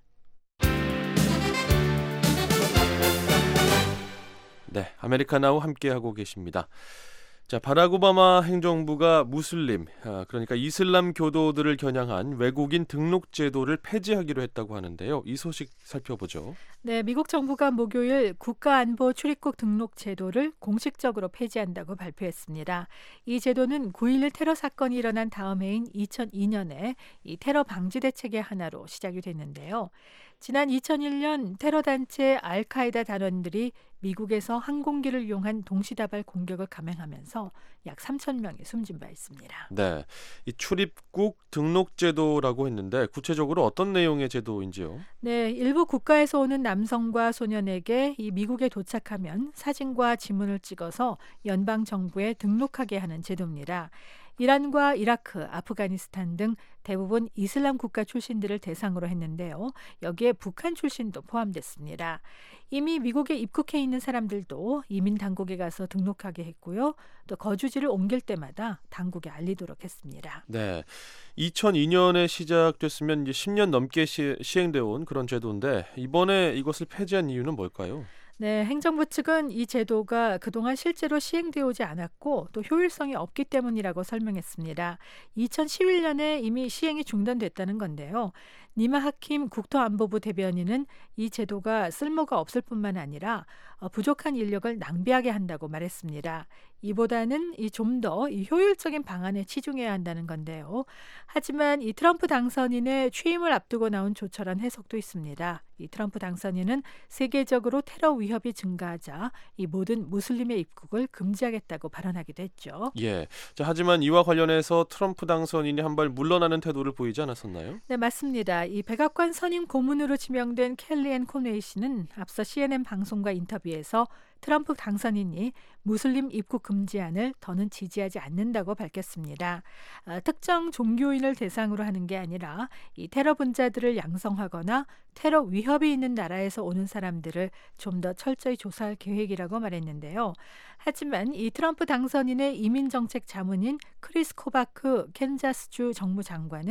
Speaker 6: 네, 아메리카나우 함께하고 계십니다. 자, 바락 오바마 행정부가 무슬림, 그러니까 이슬람 교도들을 겨냥한 외국인 등록 제도를 폐지하기로 했다고 하는데요. 이 소식 살펴보죠.
Speaker 10: 네, 미국 정부가 목요일 국가안보 출입국 등록 제도를 공식적으로 폐지한다고 발표했습니다. 이 제도는 구일일 테러 사건이 일어난 다음 해인 이천이 년에 이 테러 방지 대책의 하나로 시작이 됐는데요. 지난 이천일 년 테러 단체 알카에다 단원들이 미국에서 항공기를 이용한 동시다발 공격을 감행하면서 약 삼천 명이 숨진 바 있습니다.
Speaker 6: 네, 이 출입국 등록 제도라고 했는데 구체적으로 어떤 내용의 제도인지요?
Speaker 10: 네, 일부 국가에서 오는 남성과 소년에게 이 미국에 도착하면 사진과 지문을 찍어서 연방 정부에 등록하게 하는 제도입니다. 이란과 이라크, 아프가니스탄 등 대부분 이슬람 국가 출신들을 대상으로 했는데요. 여기에 북한 출신도 포함됐습니다. 이미 미국에 입국해 있는 사람들도 이민 당국에 가서 등록하게 했고요. 또 거주지를 옮길 때마다 당국에 알리도록 했습니다.
Speaker 6: 네, 이천이 년에 시작됐으면 이제 십 년 넘게 시, 시행되어 온 그런 제도인데 이번에 이것을 폐지한 이유는 뭘까요?
Speaker 10: 네, 행정부 측은 이 제도가 그동안 실제로 시행되어 오지 않았고 또 효율성이 없기 때문이라고 설명했습니다. 이천십일 년에 이미 시행이 중단됐다는 건데요. 니마 하킴 국토안보부 대변인은 이 제도가 쓸모가 없을 뿐만 아니라 부족한 인력을 낭비하게 한다고 말했습니다. 이보다는 이 좀 더 이 효율적인 방안에 치중해야 한다는 건데요. 하지만 이 트럼프 당선인의 취임을 앞두고 나온 조처란 해석도 있습니다. 이 트럼프 당선인은 세계적으로 테러 위협이 증가하자 이 모든 무슬림의 입국을 금지하겠다고 발언하기도 했죠.
Speaker 6: 예. 자, 하지만 이와 관련해서 트럼프 당선인이 한 발 물러나는 태도를 보이지 않았었나요?
Speaker 10: 네, 맞습니다. 이 백악관 선임 고문으로 지명된 켈리앤 코네이 씨는 앞서 씨엔엔 방송과 인터뷰에서 트럼프 당선인이 무슬림 입국 금지안을 더는 지지하지 않는다고 밝혔습니다. 아, 특정 종교인을 대상으로 하는 게 아니라 이 테러 분자들을 양성하거나 테러 위협이 있는 나라에서 오는 사람들을 좀 더 철저히 조사할 계획이라고 말했는데요. 하지만 이 트럼프 당선인의 이민정책 자문인 크리스 코바크 캔자스주 정무장관은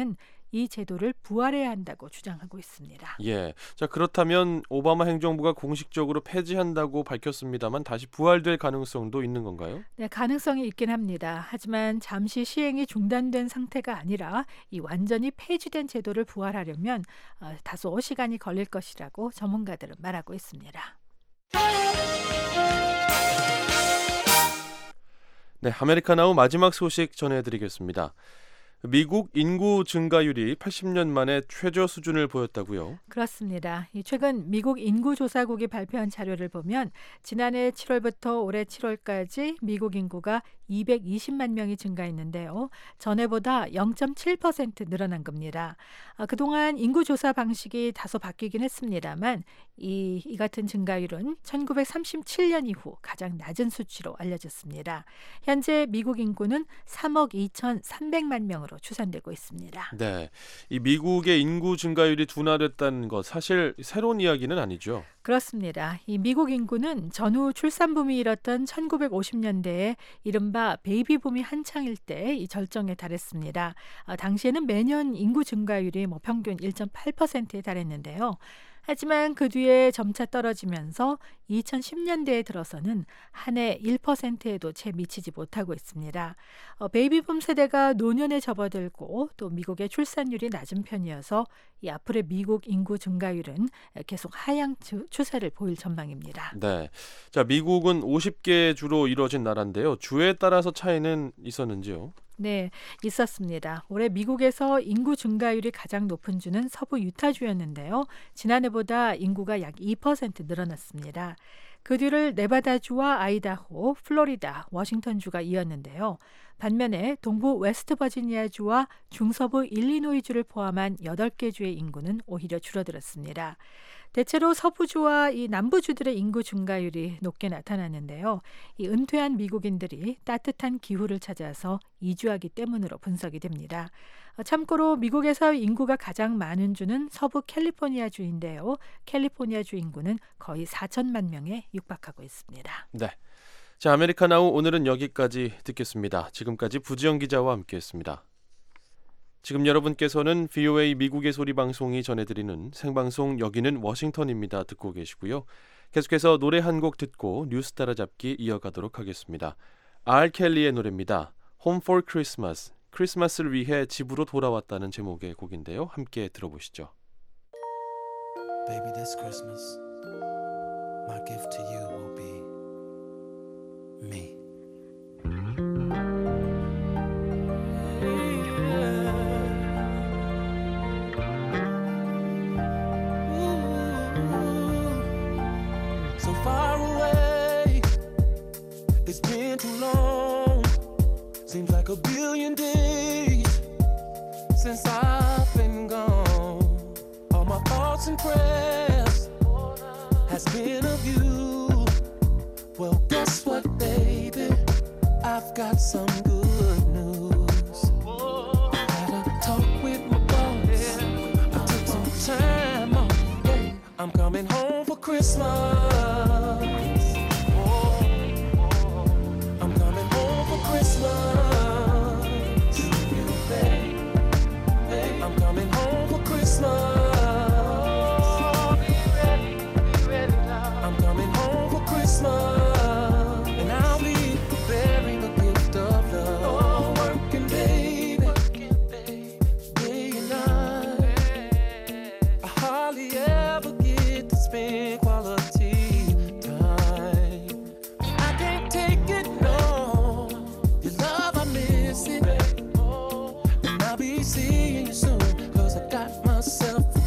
Speaker 10: 이 제도를 부활해야 한다고 주장하고 있습니다.
Speaker 6: 예, 자 그렇다면 오바마 행정부가 공식적으로 폐지한다고 밝혔습니다만 다시 부활될 가능성도 있는 건가요?
Speaker 10: 네, 가능성이 있긴 합니다. 하지만 잠시 시행이 중단된 상태가 아니라 이 완전히 폐지된 제도를 부활하려면 어, 다소 시간이 걸릴 것이라고 전문가들은 말하고 있습니다.
Speaker 6: 네, 아메리카나우 마지막 소식 전해드리겠습니다. 미국 인구 증가율이 팔십 년 만에 최저 수준을 보였다고요?
Speaker 10: 그렇습니다. 이 최근 미국 인구조사국이 발표한 자료를 보면 지난해 칠월부터 올해 칠월까지 미국 인구가 이백이십만 명이 증가했는데요. 전해보다 영 점 칠 퍼센트 늘어난 겁니다. 아, 그동안 인구조사 방식이 다소 바뀌긴 했습니다만 이, 이 같은 증가율은 천구백삼십칠 년 이후 가장 낮은 수치로 알려졌습니다. 현재 미국 인구는 삼억 이천삼백만 명으로 추산되고 있습니다.
Speaker 6: 네, 이 미국의 인구 증가율이 둔화됐다는 것 사실 새로운 이야기는 아니죠?
Speaker 10: 그렇습니다. 이 미국 인구는 전후 출산붐이 일었던 천구백오십 년대에 이른바 베이비붐이 한창일 때 이 절정에 달했습니다. 아, 당시에는 매년 인구 증가율이 뭐 평균 일 점 팔 퍼센트에 달했는데요. 하지만 그 뒤에 점차 떨어지면서 이천십 년대에 들어서는 한 해 일 퍼센트에도 채 미치지 못하고 있습니다. 어, 베이비붐 세대가 노년에 접어들고 또 미국의 출산율이 낮은 편이어서 이 앞으로의 미국 인구 증가율은 계속 하향 추세를 보일 전망입니다.
Speaker 6: 네, 자 미국은 오십 개 주로 이루어진 나라인데요. 주에 따라서 차이는 있었는지요?
Speaker 10: 네, 있었습니다. 올해 미국에서 인구 증가율이 가장 높은 주는 서부 유타주였는데요. 지난해보다 인구가 약 이 퍼센트 늘어났습니다. 그 뒤를 네바다주와 아이다호, 플로리다, 워싱턴주가 이었는데요. 반면에 동부 웨스트버지니아주와 중서부 일리노이주를 포함한 여덟 개 주의 인구는 오히려 줄어들었습니다. 대체로 서부주와 이 남부주들의 인구 증가율이 높게 나타났는데요. 이 은퇴한 미국인들이 따뜻한 기후를 찾아서 이주하기 때문으로 분석이 됩니다. 참고로 미국에서 인구가 가장 많은 주는 서부 캘리포니아주인데요. 캘리포니아주 인구는 거의 사천만 명에 육박하고 있습니다.
Speaker 6: 네, 자 아메리카나우 오늘은 여기까지 듣겠습니다. 지금까지 부지영 기자와 함께했습니다. 지금 여러분께서는 브이오에이 미국의 소리 방송이 전해드리는 생방송 여기는 워싱턴입니다. 듣고 계시고요. 계속해서 노래 한 곡 듣고 뉴스 따라잡기 이어가도록 하겠습니다. 알 켈리의 노래입니다. Home for Christmas. 크리스마스를 위해 집으로 돌아왔다는 제목의 곡인데요. 함께 들어보시죠.
Speaker 2: Baby, this Christmas, my gift to you will be me. So far away, it's been too long. Seems like a billion days since I've been gone. All my thoughts and prayers has been of you. Well, guess what, baby? I've got some good news. I had a talk with my boss. I took some time off. Yeah, I'm coming home for Christmas. Oh, oh, I'm coming home for Christmas. I'm coming home for Christmas. Be ready, be ready now. I'm coming home for Christmas, and I'll be bearing a gift of love. Oh, working, baby, working, baby, day and night. I hardly ever get to spend quality time. I can't take it, no. Your love, I miss it. And I'll be seeing you soon, 'cause I got myself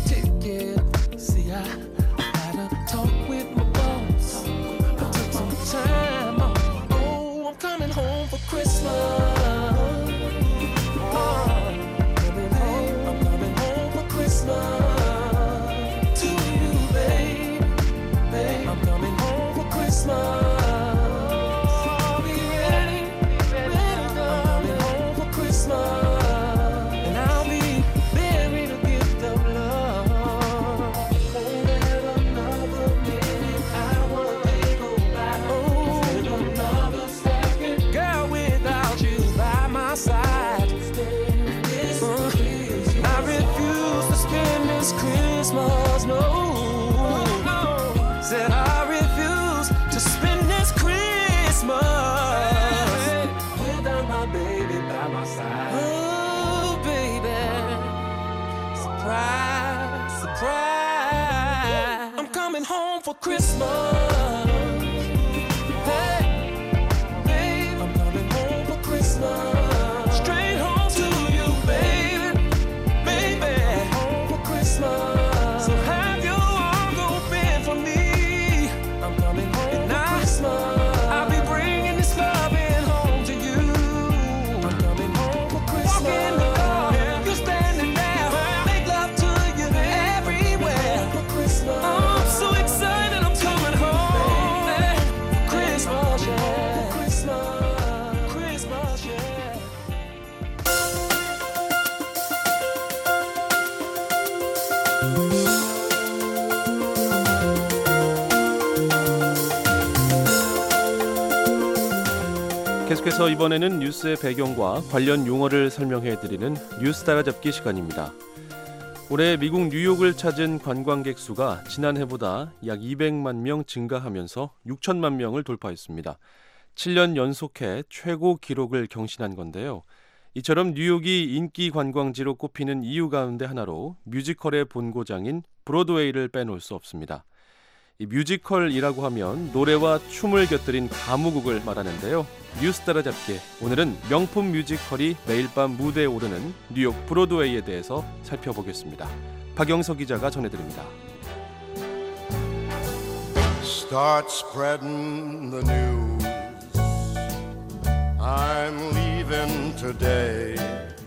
Speaker 2: for Christmas. Hey, babe, I'm coming home for Christmas. Straight home to you, baby, baby, home for Christmas. So have your arms open for me. I'm coming home for Christmas. I'll be bringing this loving home to you. I'm coming home for Christmas. Walk in the door, you're standing there. Make love to you everywhere for Christmas. I'm so excited, I'm coming home. Hey, Christmas, yeah. Christmas, Christmas, yeah.
Speaker 6: 계속해서 이번에는 뉴스의 배경과 관련 용어를 설명해드리는 뉴스 따라잡기 시간입니다. 올해 미국 뉴욕을 찾은 관광객 수가 지난해보다 약 이백만 명 증가하면서 육천만 명을 돌파했습니다. 칠 년 연속해 최고 기록을 경신한 건데요. 이처럼 뉴욕이 인기 관광지로 꼽히는 이유 가운데 하나로 뮤지컬의 본고장인 브로드웨이를 빼놓을 수 없습니다. 이 뮤지컬이라고 하면 노래와 춤을 곁들인 가무국을 말하는데요. 뉴스 따라잡기, 오늘은 명품 뮤지컬이 매일 밤 무대에 오르는 뉴욕 브로드웨이에 대해서 살펴보겠습니다. 박영석 기자가 전해드립니다.
Speaker 11: Start spreading the news. I'm leaving today.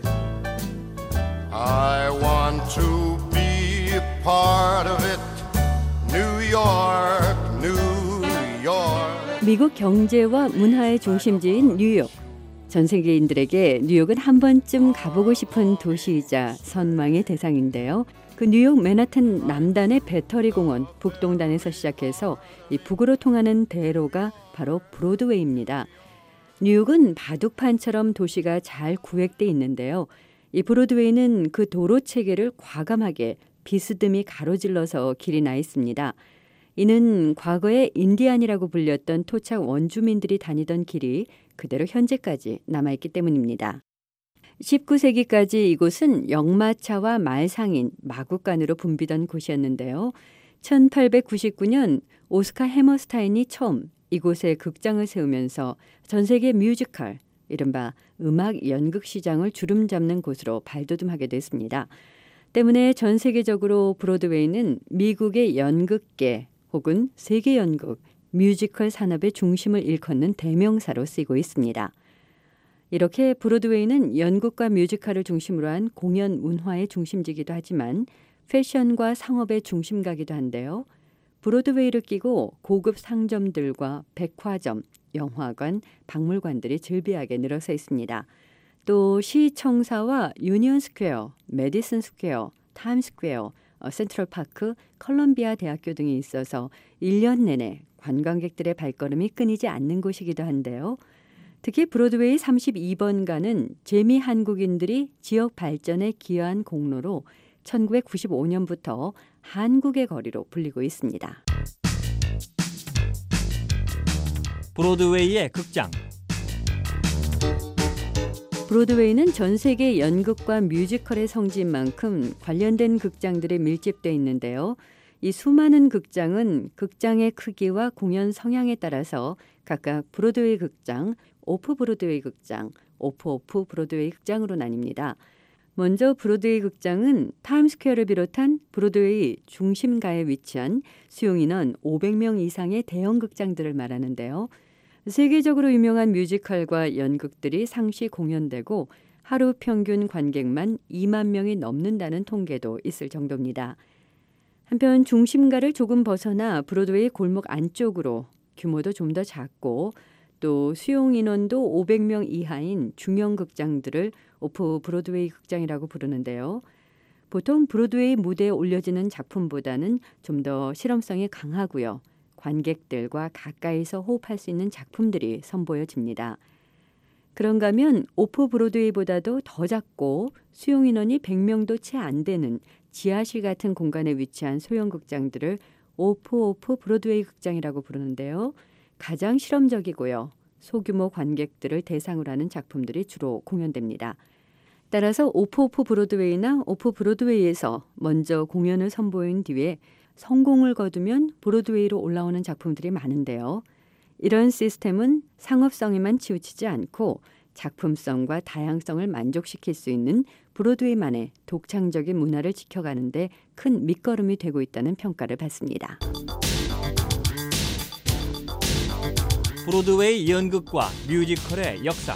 Speaker 11: I want to be a part of it. New York, New York.
Speaker 9: 미국 경제와 문화의 중심지인 뉴욕. 전 세계인들에게 뉴욕은 한 번쯤 가보고 싶은 도시이자 선망의 대상인데요. 그 뉴욕 맨하튼 남단의 배터리 공원, 북동단에서 시작해서 이 북으로 통하는 대로가 바로 브로드웨이입니다. 뉴욕은 바둑판처럼 도시가 잘 구획돼 있는데요. 이 브로드웨이는 그 도로 체계를 과감하게 비스듬히 가로질러서 길이 나 있습니다. 이는 과거에 인디안이라고 불렸던 토착 원주민들이 다니던 길이 그대로 현재까지 남아있기 때문입니다. 십구 세기까지 이곳은 역마차와 말상인, 마구간으로 붐비던 곳이었는데요. 천팔백구십구 년 오스카 해머스타인이 처음 이곳에 극장을 세우면서 전 세계 뮤지컬, 이른바 음악 연극 시장을 주름잡는 곳으로 발돋움하게 됐습니다. 때문에 전 세계적으로 브로드웨이는 미국의 연극계 혹은 세계 연극, 뮤지컬 산업의 중심을 일컫는 대명사로 쓰이고 있습니다. 이렇게 브로드웨이는 연극과 뮤지컬을 중심으로 한 공연 문화의 중심지기도 하지만 패션과 상업의 중심가기도 한데요. 브로드웨이를 끼고 고급 상점들과 백화점, 영화관, 박물관들이 즐비하게 늘어서 있습니다. 또 시청사와 유니언 스퀘어, 메디슨 스퀘어, 타임 스퀘어, 센트럴파크, 컬럼비아 대학교 등이 있어서 일 년 내내 관광객들의 발걸음이 끊이지 않는 곳이기도 한데요. 특히 브로드웨이 삼십이 번가는 재미 한국인들이 지역 발전에 기여한 공로로 천구백구십오 년부터 한국의 거리로 불리고 있습니다.
Speaker 8: 브로드웨이의 극장.
Speaker 9: 브로드웨이는 전 세계 연극과 뮤지컬의 성지인 만큼 관련된 극장들이 밀집돼 있는데요. 이 수많은 극장은 극장의 크기와 공연 성향에 따라서 각각 브로드웨이 극장, 오프 브로드웨이 극장, 오프 오프 브로드웨이 극장으로 나뉩니다. 먼저 브로드웨이 극장은 타임스퀘어를 비롯한 브로드웨이 중심가에 위치한 수용인원 오백 명 이상의 대형 극장들을 말하는데요. 세계적으로 유명한 뮤지컬과 연극들이 상시 공연되고 하루 평균 관객만 이만 명이 넘는다는 통계도 있을 정도입니다. 한편 중심가를 조금 벗어나 브로드웨이 골목 안쪽으로 규모도 좀 더 작고 또 수용 인원도 오백 명 이하인 중형 극장들을 오프 브로드웨이 극장이라고 부르는데요. 보통 브로드웨이 무대에 올려지는 작품보다는 좀 더 실험성이 강하고요. 관객들과 가까이서 호흡할 수 있는 작품들이 선보여집니다. 그런가 하면 오프 브로드웨이보다도 더 작고 수용 인원이 백 명도 채 안 되는 지하실 같은 공간에 위치한 소형 극장들을 오프 오프 브로드웨이 극장이라고 부르는데요. 가장 실험적이고요. 소규모 관객들을 대상으로 하는 작품들이 주로 공연됩니다. 따라서 오프 오프 브로드웨이나 오프 브로드웨이에서 먼저 공연을 선보인 뒤에 성공을 거두면 브로드웨이로 올라오는 작품들이 많은데요. 이런 시스템은 상업성에만 치우치지 않고 작품성과 다양성을 만족시킬 수 있는 브로드웨이만의 독창적인 문화를 지켜가는 데 큰 밑거름이 되고 있다는 평가를 받습니다.
Speaker 8: 브로드웨이 연극과 뮤지컬의 역사.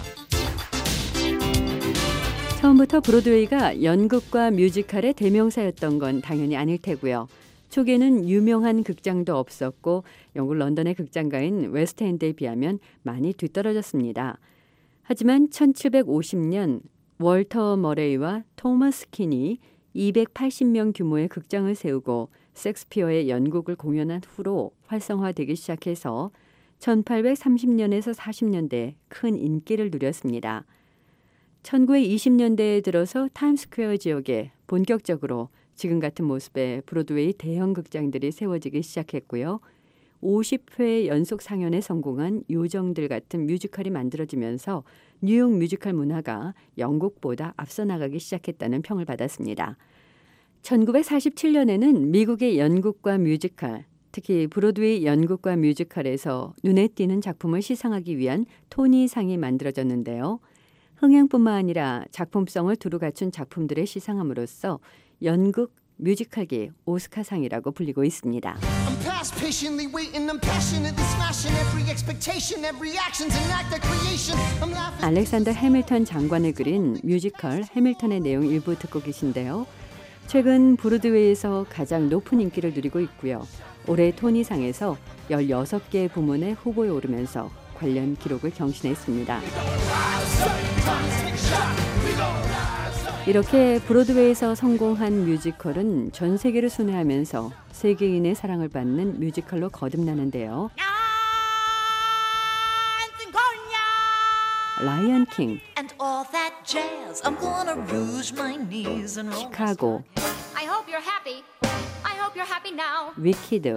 Speaker 9: 처음부터 브로드웨이가 연극과 뮤지컬의 대명사였던 건 당연히 아닐 테고요. 초기에는 유명한 극장도 없었고 영국 런던의 극장가인 웨스트엔드에 비하면 많이 뒤떨어졌습니다. 하지만 천칠백오십 년 월터 머레이와 토머스 킨이 이백팔십 명 규모의 극장을 세우고 셰익스피어의 연극을 공연한 후로 활성화되기 시작해서 천팔백삼십 년에서 사십 년대에 큰 인기를 누렸습니다. 천구백이십 년대에 들어서 타임스퀘어 지역에 본격적으로 지금 같은 모습의 브로드웨이 대형 극장들이 세워지기 시작했고요. 오십 회 연속 상연에 성공한 요정들 같은 뮤지컬이 만들어지면서 뉴욕 뮤지컬 문화가 영국보다 앞서 나가기 시작했다는 평을 받았습니다. 천구백사십칠 년에는 미국의 연극과 뮤지컬, 특히 브로드웨이 연극과 뮤지컬에서 눈에 띄는 작품을 시상하기 위한 토니상이 만들어졌는데요. 흥행뿐만 아니라 작품성을 두루 갖춘 작품들의 시상함으로써 연극 뮤지컬계 오스카상이라고 불리고 있습니다. 알렉산더 해밀턴 장관을 그린 뮤지컬 해밀턴의 내용 일부 듣고 계신데요. 최근 브로드웨이에서 가장 높은 인기를 누리고 있고요. 올해 토니상에서 열여섯 개 부문의 후보에 오르면서 관련 기록을 경신했습니다. 이렇게 브로드웨이에서 성공한 뮤지컬은 전 세계를 순회하면서 세계인의 사랑을 받는 뮤지컬로 거듭나는데요. 라이언 킹, 시카고, 위키드,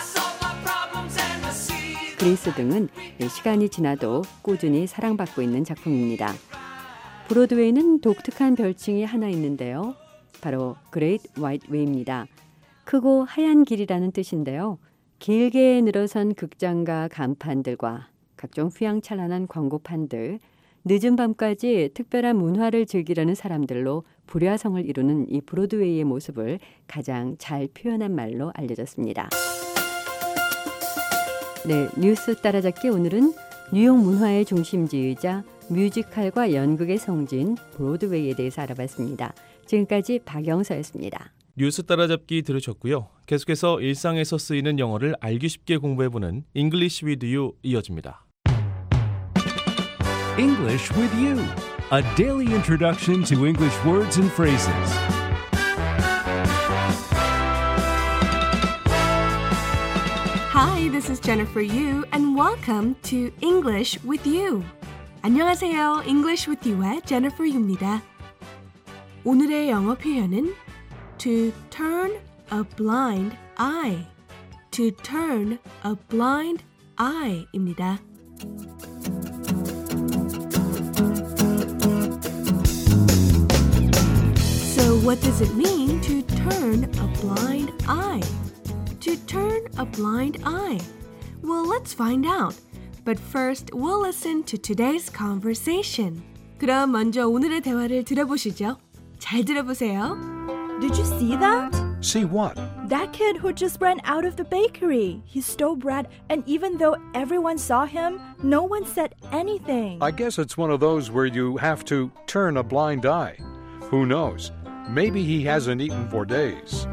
Speaker 9: 그리스 등은 시간이 지나도 꾸준히 사랑받고 있는 작품입니다. 브로드웨이는 독특한 별칭이 하나 있는데요. 바로 그레이트 화이트 웨이입니다. 크고 하얀 길이라는 뜻인데요. 길게 늘어선 극장과 간판들과 각종 휘황찬란한 광고판들, 늦은 밤까지 특별한 문화를 즐기려는 사람들로 불야성을 이루는 이 브로드웨이의 모습을 가장 잘 표현한 말로 알려졌습니다. 네, 뉴스 따라잡기 오늘은 뉴욕 문화의 중심지이자 뮤지컬과 연극의 성지인 브로드웨이에 대해서 알아봤습니다. 지금까지 박영서였습니다.
Speaker 6: 뉴스 따라잡기 들으셨고요. 계속해서 일상에서 쓰이는 영어를 알기 쉽게 공부해보는 English with You 이어집니다.
Speaker 12: English with You, a daily introduction to English words and phrases.
Speaker 13: Hi, this is Jennifer Yu, and welcome to English with You. 안녕하세요. English with You의 Jennifer Yu입니다. 오늘의 영어 표현은 to turn a blind eye. To turn a blind eye입니다. So what does it mean to turn a blind eye? To turn a blind eye? Well, let's find out. But first, we'll listen to today's conversation. 그럼 먼저 오늘의 대화를 들어보시죠. 잘 들어보세요.
Speaker 14: Did you see that?
Speaker 15: See what?
Speaker 14: That kid who just ran out of the bakery. He stole bread, and even though everyone saw him, no one said anything.
Speaker 15: I guess it's one of those where you have to turn a blind eye. Who knows? Maybe he hasn't eaten for days.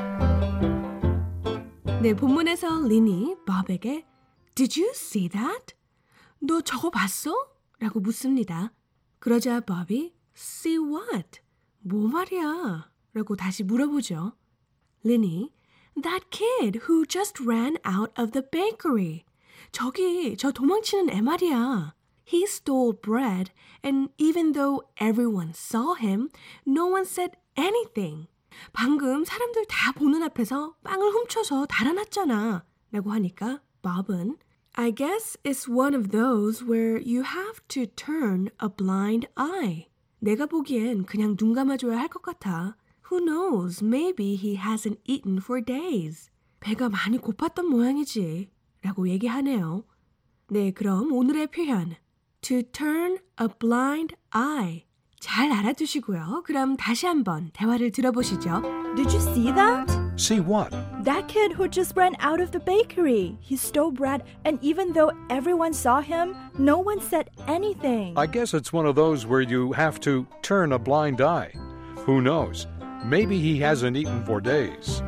Speaker 13: 네, 본문에서 린이 밥에게 Did you see that? 너 저거 봤어? 라고 묻습니다. 그러자 밥이 See what? 뭐 말이야? 라고 다시 물어보죠. 린이 That kid who just ran out of the bakery. 저기 저 도망치는 애 말이야. He stole bread and even though everyone saw him, no one said anything. 방금 사람들 다 보는 앞에서 빵을 훔쳐서 달아났잖아. 라고 하니까 밥은 I guess it's one of those where you have to turn a blind eye. 내가 보기엔 그냥 눈 감아줘야 할 것 같아. Who knows? Maybe he hasn't eaten for days. 배가 많이 고팠던 모양이지 라고 얘기하네요. 네, 그럼 오늘의 표현 to turn a blind eye 잘 알아두시고요. 그럼 다시 한번 대화를 들어보시죠.
Speaker 14: Did you see that?
Speaker 15: See what?
Speaker 14: That kid who just ran out of the bakery. He stole bread, and even though everyone saw him, no one said anything.
Speaker 15: I guess it's one of those where you have to turn a blind eye. Who knows? Maybe he hasn't eaten for days.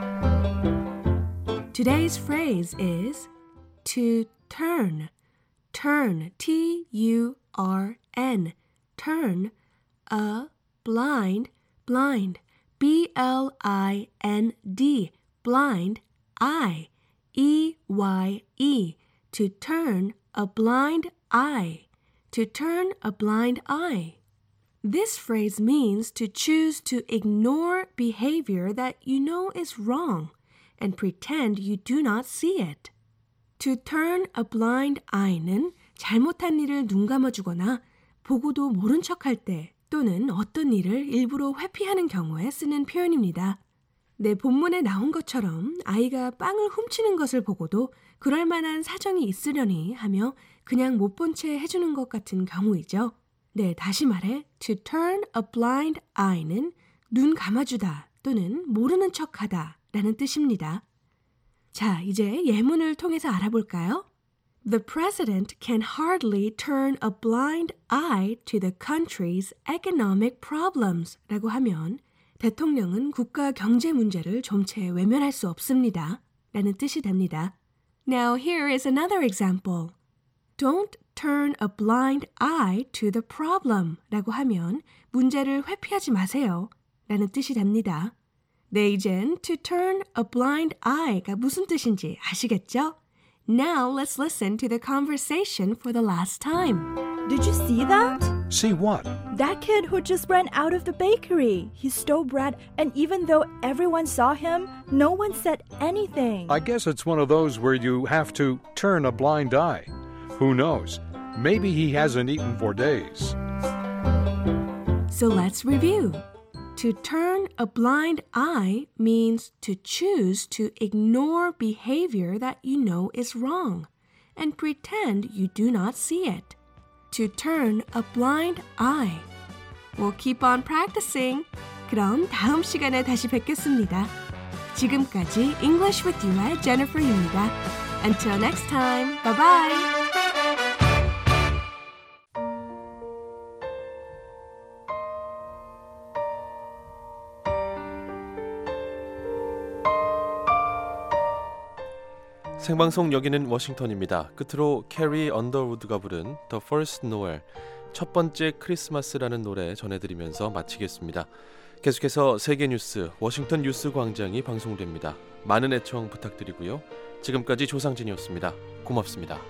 Speaker 13: Today's phrase is to turn. Turn, T U R N. Turn a blind, blind, B L I N D, blind, eye, E Y E, to turn a blind eye, to turn a blind eye. This phrase means to choose to ignore behavior that you know is wrong and pretend you do not see it. To turn a blind eye는 잘못한 일을 눈 감아주거나 보고도 모른 척할 때 또는 어떤 일을 일부러 회피하는 경우에 쓰는 표현입니다. 네, 본문에 나온 것처럼 아이가 빵을 훔치는 것을 보고도 그럴 만한 사정이 있으려니 하며 그냥 못 본 채 해주는 것 같은 경우이죠. 네, 다시 말해 to turn a blind eye는 눈 감아주다 또는 모르는 척하다 라는 뜻입니다. 자, 이제 예문을 통해서 알아볼까요? The president can hardly turn a blind eye to the country's economic problems 라고 하면 대통령은 국가 경제 문제를 좀채 외면할 수 없습니다 라는 뜻이 됩니다. Now here is another example. Don't turn a blind eye to the problem 라고 하면 문제를 회피하지 마세요 라는 뜻이 됩니다. 네, 이젠 to turn a blind eye가 무슨 뜻인지 아시겠죠? Now let's listen to the conversation for the last time.
Speaker 14: Did you see that?
Speaker 15: See what?
Speaker 14: That kid who just ran out of the bakery. He stole bread, and even though everyone saw him, no one said anything.
Speaker 15: I guess it's one of those where you have to turn a blind eye. Who knows? Maybe he hasn't eaten for days.
Speaker 13: So let's review. To turn a blind eye means to choose to ignore behavior that you know is wrong and pretend you do not see it. To turn a blind eye. We'll keep on practicing. 그럼 다음 시간에 다시 뵙겠습니다. 지금까지 English with You의 Jennifer입니다. Until next time, bye bye.
Speaker 6: 생방송 여기는 워싱턴입니다. 끝으로 캐리 언더우드가 부른 The First Noel, 첫 번째 크리스마스라는 노래 전해드리면서 마치겠습니다. 계속해서 세계 뉴스 워싱턴 뉴스 광장이 방송됩니다. 많은 애청 부탁드리고요. 지금까지 조상진이었습니다. 고맙습니다.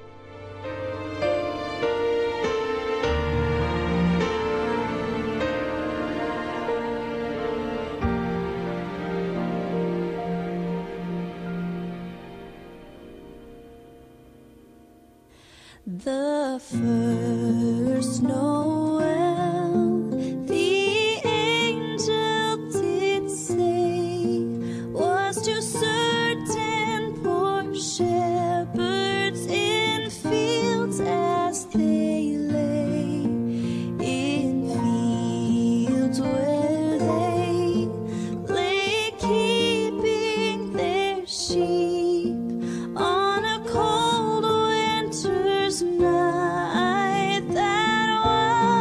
Speaker 7: The first Noel, the angel did say, was to certain poor shepherds in fields as they lay, in fields where they lay keeping their sheep on a cold night that was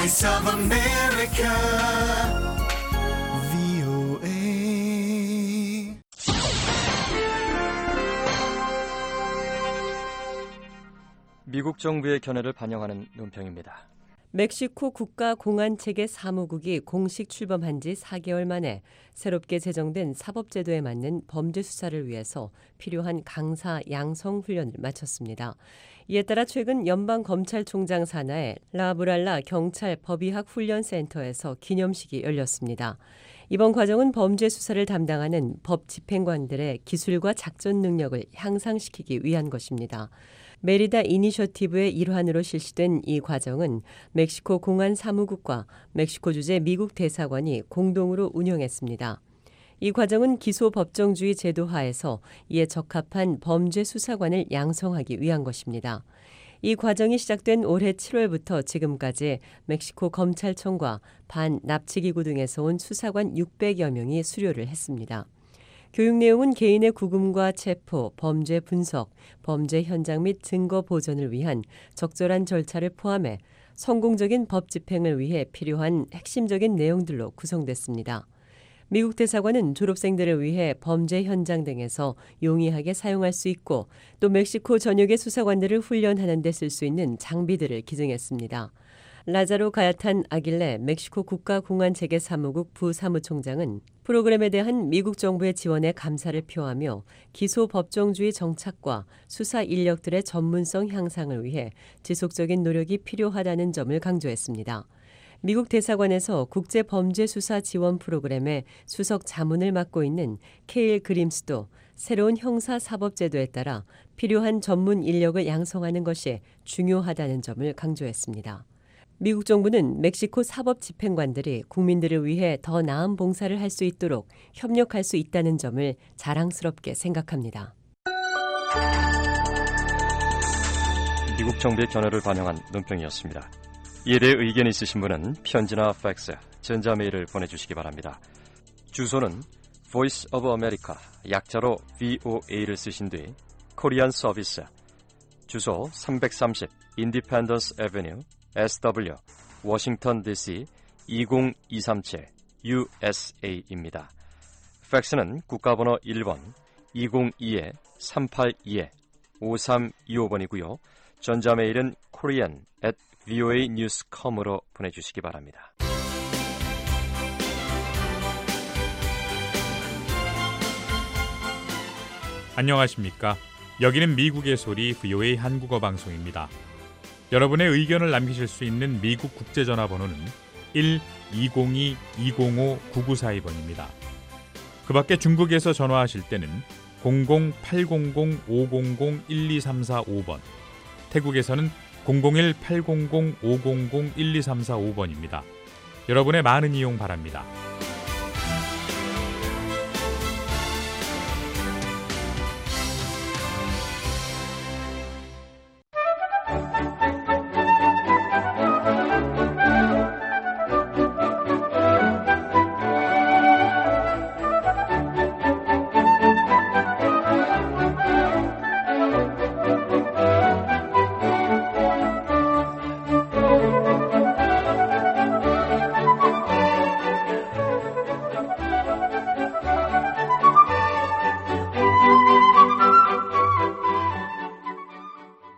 Speaker 2: Voice of America, 브이오에이.
Speaker 16: 미국 정부의 견해를 반영하는 논평입니다.
Speaker 17: 멕시코 국가공안체계 사무국이 공식 출범한 지 사 개월 만에 새롭게 제정된 사법제도에 맞는 범죄 수사를 위해서 필요한 강사 양성 훈련을 마쳤습니다. 이에 따라 최근 연방검찰총장 산하의 라브랄라 경찰 법의학 훈련센터에서 기념식이 열렸습니다. 이번 과정은 범죄 수사를 담당하는 법 집행관들의 기술과 작전 능력을 향상시키기 위한 것입니다. 메리다 이니셔티브의 일환으로 실시된 이 과정은 멕시코 공안 사무국과 멕시코 주재 미국 대사관이 공동으로 운영했습니다. 이 과정은 기소 법정주의 제도 하에서 이에 적합한 범죄 수사관을 양성하기 위한 것입니다. 이 과정이 시작된 올해 칠월부터 지금까지 멕시코 검찰청과 반납치기구 등에서 온 수사관 육백여 명이 수료를 했습니다. 교육 내용은 개인의 구금과 체포, 범죄 분석, 범죄 현장 및 증거 보존을 위한 적절한 절차를 포함해 성공적인 법 집행을 위해 필요한 핵심적인 내용들로 구성됐습니다. 미국 대사관은 졸업생들을 위해 범죄 현장 등에서 용이하게 사용할 수 있고 또 멕시코 전역의 수사관들을 훈련하는 데 쓸 수 있는 장비들을 기증했습니다. 라자로 가야탄 아길레 멕시코 국가공안체계 사무국 부사무총장은 프로그램에 대한 미국 정부의 지원에 감사를 표하며 기소 법정주의 정착과 수사 인력들의 전문성 향상을 위해 지속적인 노력이 필요하다는 점을 강조했습니다. 미국 대사관에서 국제범죄수사 지원 프로그램의 수석 자문을 맡고 있는 케일 그림스도 새로운 형사사법제도에 따라 필요한 전문 인력을 양성하는 것이 중요하다는 점을 강조했습니다. 미국 정부는 멕시코 사법 집행관들이 국민들을 위해 더 나은 봉사를 할 수 있도록 협력할 수 있다는 점을 자랑스럽게 생각합니다.
Speaker 16: 미국 정부의 견해를 반영한 논평이었습니다. 이에 대해 의견이 있으신 분은 편지나 팩스, 전자메일을 보내주시기 바랍니다. 주소는 Voice of America, 약자로 브이오에이를 쓰신 뒤 코리안 서비스, 주소 삼백삼십 Independence Avenue, 에스더블유, 워싱턴 디씨 이공이삼칠 유에스에이입니다. 팩스는 국가번호 일 번 이공이 삼팔이 오삼이오 번이고요. 전자메일은 korean at 브이오에이 뉴스 닷 컴으로 보내주시기 바랍니다.
Speaker 18: 안녕하십니까? 여기는 미국의 소리 브이오에이 한국어 방송입니다. 여러분의 의견을 남기실 수 있는 미국 국제전화번호는 일 이공이 이공오 구구사이 번입니다. 그 밖에 중국에서 전화하실 때는 공공 팔공공 오공공 일이삼사오 번, 태국에서는 공공일 팔공공 오공공 일이삼사오 번입니다. 여러분의 많은 이용 바랍니다.